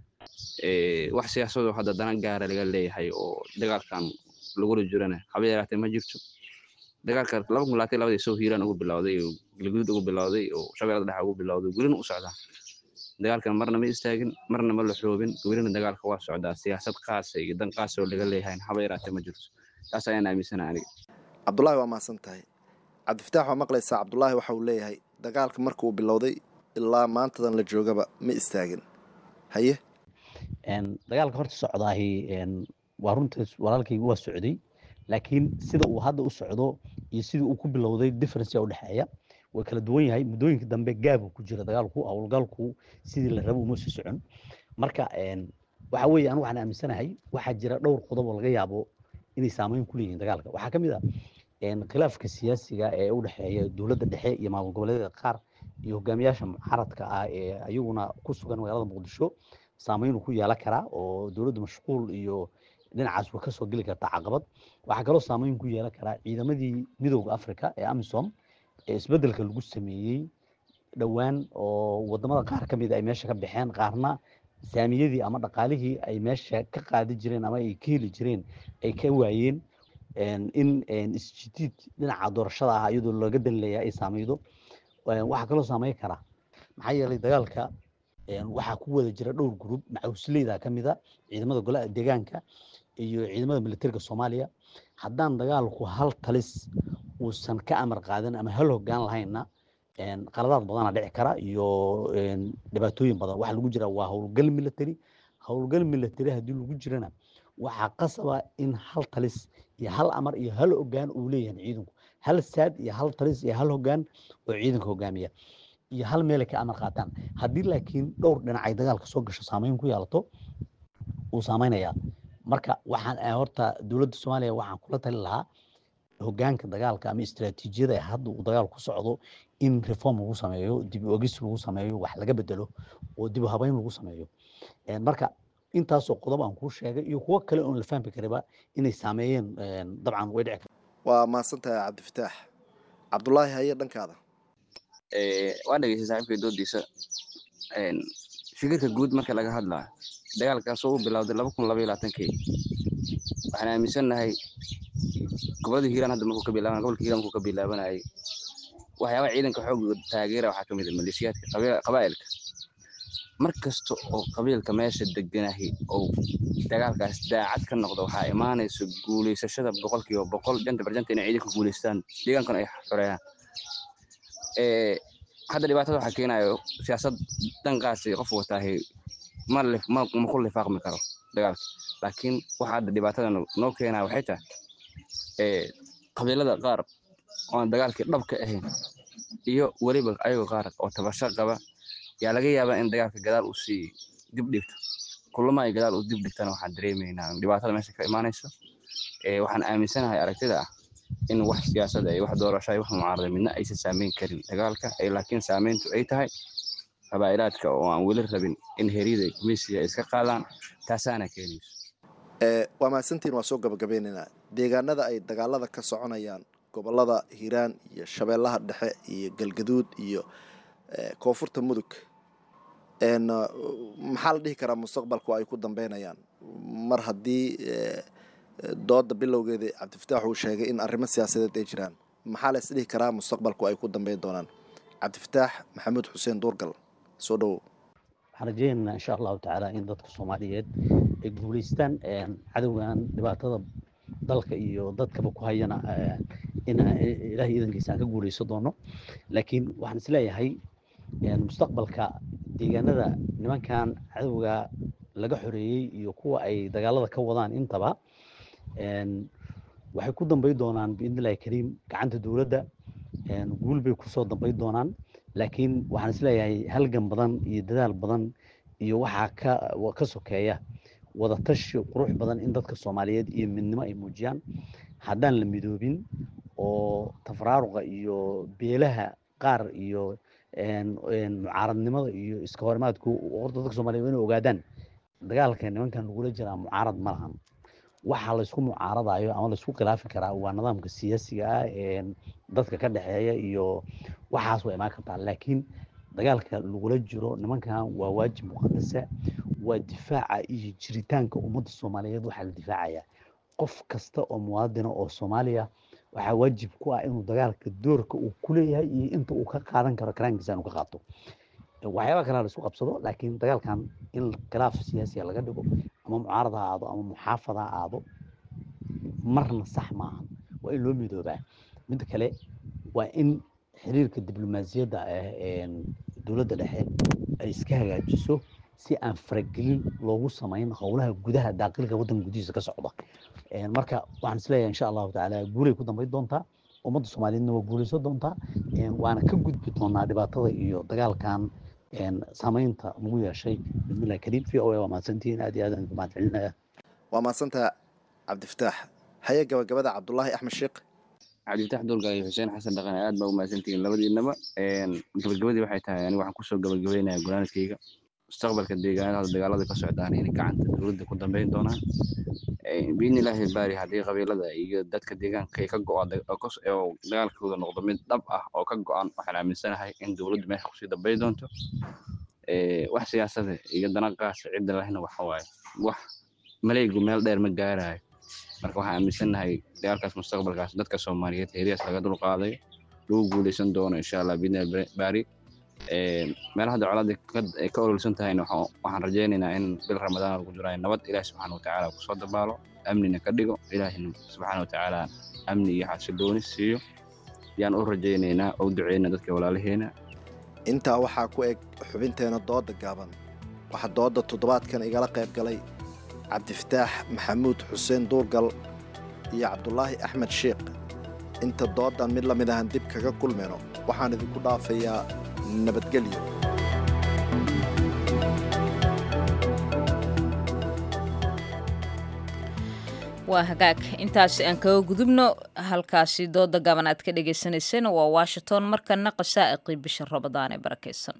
wax siyaasadoo hadda dana gaara laga leeyahay oo dagaalkan lagula jirana haba yaraatee ma jirto. dagaalka laba kun labaatan labadii soo hiiraan ugu bilowday oo galguduud ugu bilowday oo shabeellada dhexe ugu bilowday welina u socdaa. dagaalkan marna ma istaagin, marna ma la xoobin, welina dagaalka waa socdaa. siyaasad qaasa iyo dan qaasa oo laga leeyahay haba yaraatee ma jirto. taas ayaan aaminsanahay aniga. cabdulaahi waa mahadsan tahay. cabdifataax waa maqlaysaa. cabdulaahi waxa uu leeyahay dagaalka markuu bilowday ilaa maantadan la joogaba ma istaagin. haye dagaalka horta socdaahi waa runtaas walaalkaygu waa socday, laakiin sida uu hadda u socdo iyo sidii uu ku bilowday difference u dhexeeya way kala duwan yahay. muddooyinka dambe gaab ku jira dagaalku, howlgalku sidii la rabo uma sii socon. marka waxa weeye anigu waxaan aaminsanahay waxaa jira dhowr qodob oo laga yaabo inay saameyn ku leeyihiin dagaalka. waxaa ka mid ah khilaafka siyaasiga ee u dhexeeya dowladda dhexe iyo maamul goboleedyada qaar iyo hogaamiyaasha mucaaradka ah ee ayaguna ku sugan magaalada muqdisho saameyn ku yeelan karaa oo dowladda mashquul iyo dhinacaas way ka soo geli kartaa caqabad. waxaa kaloo saameyn ku yeelan karaa ciidamadii midowda africa ee amisom ee isbedelka lagu sameeyey dhowaan oo wadamada qaar ka mid ay meesha ka baxeen, qaarna saamiyadii ama dhaqaalihii ay meesha ka qaadi jireen ama ay ka heli jireen ay ka waayeen. in isjidiid dhinaca doorashada ah iyadoo laga danleeya ay saameydo. waxaa kaloo saameyn karaa maxaa yeelay dagaalka waxaa ku wada jira dhowr group. macawisleyda ka mid a ciidamada golaha deegaanka iyo ciidamada militariga Soomaaliya. haddaan dagaalku hal talis uusan ka amar qaadan ama hal hoggaan lahayna qaladaad badan dhici kara iyo dhibaatooyin badan. waxa lagu jira waa howlgal military. howlgal military haddii lagu jirana waxaa qasaba in hal talis iyo hal amar iyo hal hoggaan uu leeyahay ciidanku. hal saad iyo hal talis iyo hal hoggaan oo ciidanka hogaamiya iyo hal meel ka amar qaataan. haddii laakiin dhowr dhinacay dagaalka soo gasho saameyn ku yeelato uu saameynaya. marka waxaan horta dowladda Soomaaliya waxaan kula talin lahaa hoggaanka dagaalka ama istiraatiijiyada hadda uu dagaalku socdo in reform lagu sameeyo, dib u eegis lagu sameeyo, wax laga bedelo oo dib u habeyn lagu sameeyo. marka intaasoo qodob aan kuu sheegay iyo kuwo kale oon la fahmi kariba inay saameeyeen dabcan way dhici kartaa. waa mahadsantahay cabdifataax. cabdulaahi haye dhankaada. waa dhageystay saaxiibkay doodiisa. fikirka guud marka laga hadlaa dagaalkaas oo u bilowday laba kun laba iyo labaatankii waxaan aaminsanahay gobolada hiiraan hadda markuu ka bilaaban gobolka hiiraan markuu ka bilaabanayay waxyaabaha ciidanka xoogga taageera waxaa ka mid ah maleeshiyaadka qabaa'ilka. mar kasta oo qabiilka meesha deganahi oo dagaalkaas daacad ka noqdo waxaa imaanaysa guulaysashada boqolkiiba boqol janta barjanta inay ciidanka guulaystaan deegaankana ay xoreeyaan. hadda dhibaatada waxaa keenayo siyaasad dhankaasi qof wataahay ma ma ku lifaaqmi karo dagaalka laakiin waxa hadda dhibaatada noo keenaya waxay tahay ee qabiilada qaar oo dagaalkii dhabka ahayn iyo waliba ayaga qaar oo tabasho qaba yaa laga yaabaa in dagaalka gadaal uu sii dib dhigto kulama ay gadaal uu dib dhigtana waxaan dareemaynaa dhibaatada meesha ka imaanayso ee waxaan aaminsanahay aragtida ah in wax siyaasad ay wax doorasho ay wax mucaarada midna aysan saameyn karin dagaalka ay laakiin saameyntu ay tahay qabaa'ilaadka oo aan weli rabin in heriyada gumaysiga ay iska qaadaan taasaana keenayso ee waa mahadsantiin waa soo gabagabaynaynaa deegaanada ay dagaalada ka soconayaan gobolada hiiraan iyo shabeellaha dhexe iyo galgaduud iyo koonfurta mudug een maxaa la dhihi karaa mustaqbalku ay ku dambeynayaan mar haddii dooda bilowgeeda cabdifataax uu sheegay in arrimo siyaasadeed ay jiraan maxaa la isdhihi karaa mustaqbalku ay ku dambeyn doonaan cabdifataax maxamuud xuseen duurgal soo dhowow waxaan rajeynaynaa insha allahu tacaala in dadka soomaaliyeed ay guulaystaan cadowgan dhibaatada dalka iyo dadkaba ku hayana in ilaahay idankiisa aan ka guulayso doono laakiin waxaan isleeyahay mustaqbalka deegaanada nimankan cadowga laga xoreeyey iyo kuwa ay dagaalada ka wadaan intaba waxay ku dambayn doonaan biidnillahi kariim gacanta dowladda guul bay kusoo dambayn doonaan laakiin waxaan isleeyahay halgan badan iyo dadaal badan iyo waxaa ka ka sokeeya wadatashi qurux badan in dadka Soomaaliyeed iyo midnimo ay muujiyaan haddaan la midoobin oo tafaraaruqa iyo beelaha qaar iyo mucaaradnimada iyo iska hormaadku horta dadka Soomaaliyeed inay ogaadaan dagaalka nimankan lagula jiraa mucaarad ma lahan waxa la isku mucaaradayo ama la isku khilaafi karaa waa nidaamka siyaasiga ah ee dadka ka dhaxeeya iyo waxaas way imaan kartaa laakiin dagaalka lagula jiro nimankan waa waajib muqaddasa waa difaaca iyo jiritaanka ummadda Soomaaliyeed waxa la difaacaya qof kasta oo muwaadin oo Soomaaliya waxa waajib ku ah inuu dagaalka doorka uu ku leeyahay iyo inta uu ka qaadan karo karaankiisa inuu ka qaato waxyaaba kale la isku qabsado laakiin dagaalkan in khilaaf siyaasi laga dhigo ama mucaarada aado ama muxaafada aado marna sax maaha waa in loo midoobaa mid kale waa in xiriirka diblomaasiyadda ee dowladda dhexe ay iska hagaajiso si aan faragelin loogu sameyn howlaha gudaha daaqilka waddanka gudihiisa ka socda marka waxaan isleeyahay insha allahu tacaala guulay ku dambayn doontaa ummadda Soomaaliyeedna waa guulaysan doontaa waana ka gudbi doonaa dhibaatada iyo dagaalkan saameynta ugu yeeshay bismillaah kariim fi oo waa mahadsantihiin aad iyo aad aan mahad celinaya waa mahadsantahay cabdifataax haya gabagabada cabdullaahi axmed sheekh cabdifataax duurgal iyo xuseen xasan dhaqan aad baa u mahadsantihiin labadiinaba gabagabadii waxay tahay anigu waxaan kusoo gabagabeynayaa golaanadkayga mustaqbalka deegaanada dagaalada ka socdaan inay gacanta dowladda ku dambeyn doonaan biidnillaahi baari haddii qabiilada iyo dadka deegaanka ay ka go-aan oo dagaalkooda noqdo mid dhab ah oo ka go-an waxaan aaminsanahay in dowladdu meesha kusii dambeyn doonto wax siyaasada iyo danaqaas cidda lahna waxa waaye wax maleygu meel dheer ma gaarayo marka waxaan aaminsanahay dagaalkaas mustaqbalkaas dadka Soomaaliyeed heeriyaas laga dul qaaday lagu guulaysan doono insha Allah biidnillaahi baari meelaha dacwada ka ololsan tahayna waxaan rajeynaynaa in bil ramadaan lagu jiro nabad ilaahay subxaanahu wa tacaala ku soo dabaalo amnina ka dhigo ilaahayna subxaanahu wa tacaala amni iyo xasilooni siiyo yaan u rajeynaynaa oo duceynaa dadka walaalaheena intaa waxaa ku eg xubinteena dooda gaaban waxa dooda toddobaadkan igala qayb galay cabdifataax maxamuud xuseen duurgal iyo cabdullaahi axmed sheekh inta doodan mid la mid ahan dib kaga kulmayno waxaan idinku dhaafayaa nabadgelyo waa hagaag intaasi aan kaga gudubno halkaasi dooda gaban aad ka dhagaysanayseen waa Washington markana qasaa'iqii bisha Ramadaan ee barakeysan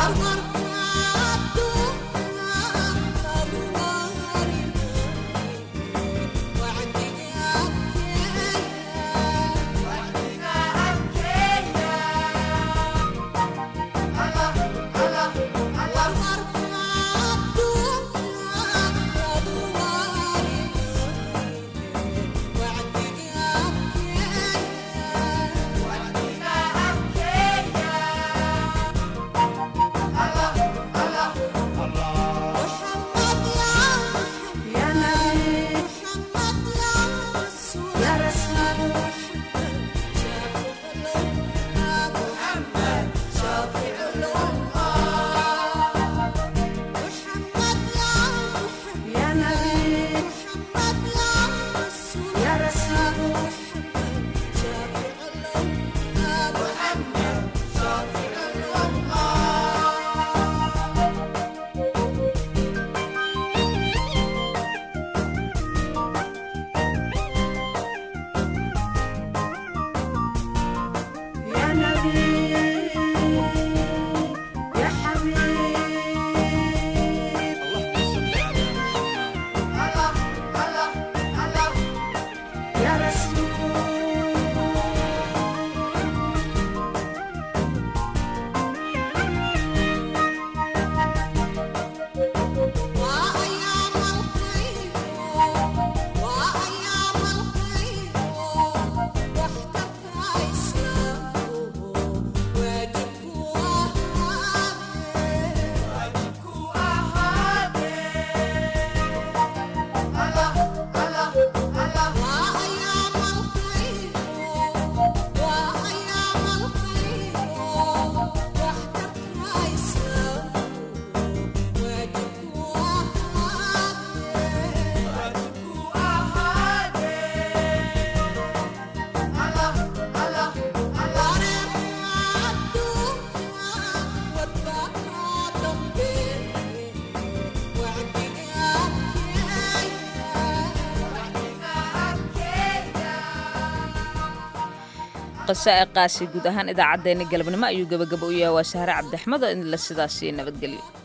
qasaa'iqaasi guud ahaan idaacaddeenna galabnimo ayuu gabagabo u yahay waa sahre cabdi axmed oo in la sidaasi nabadgelyo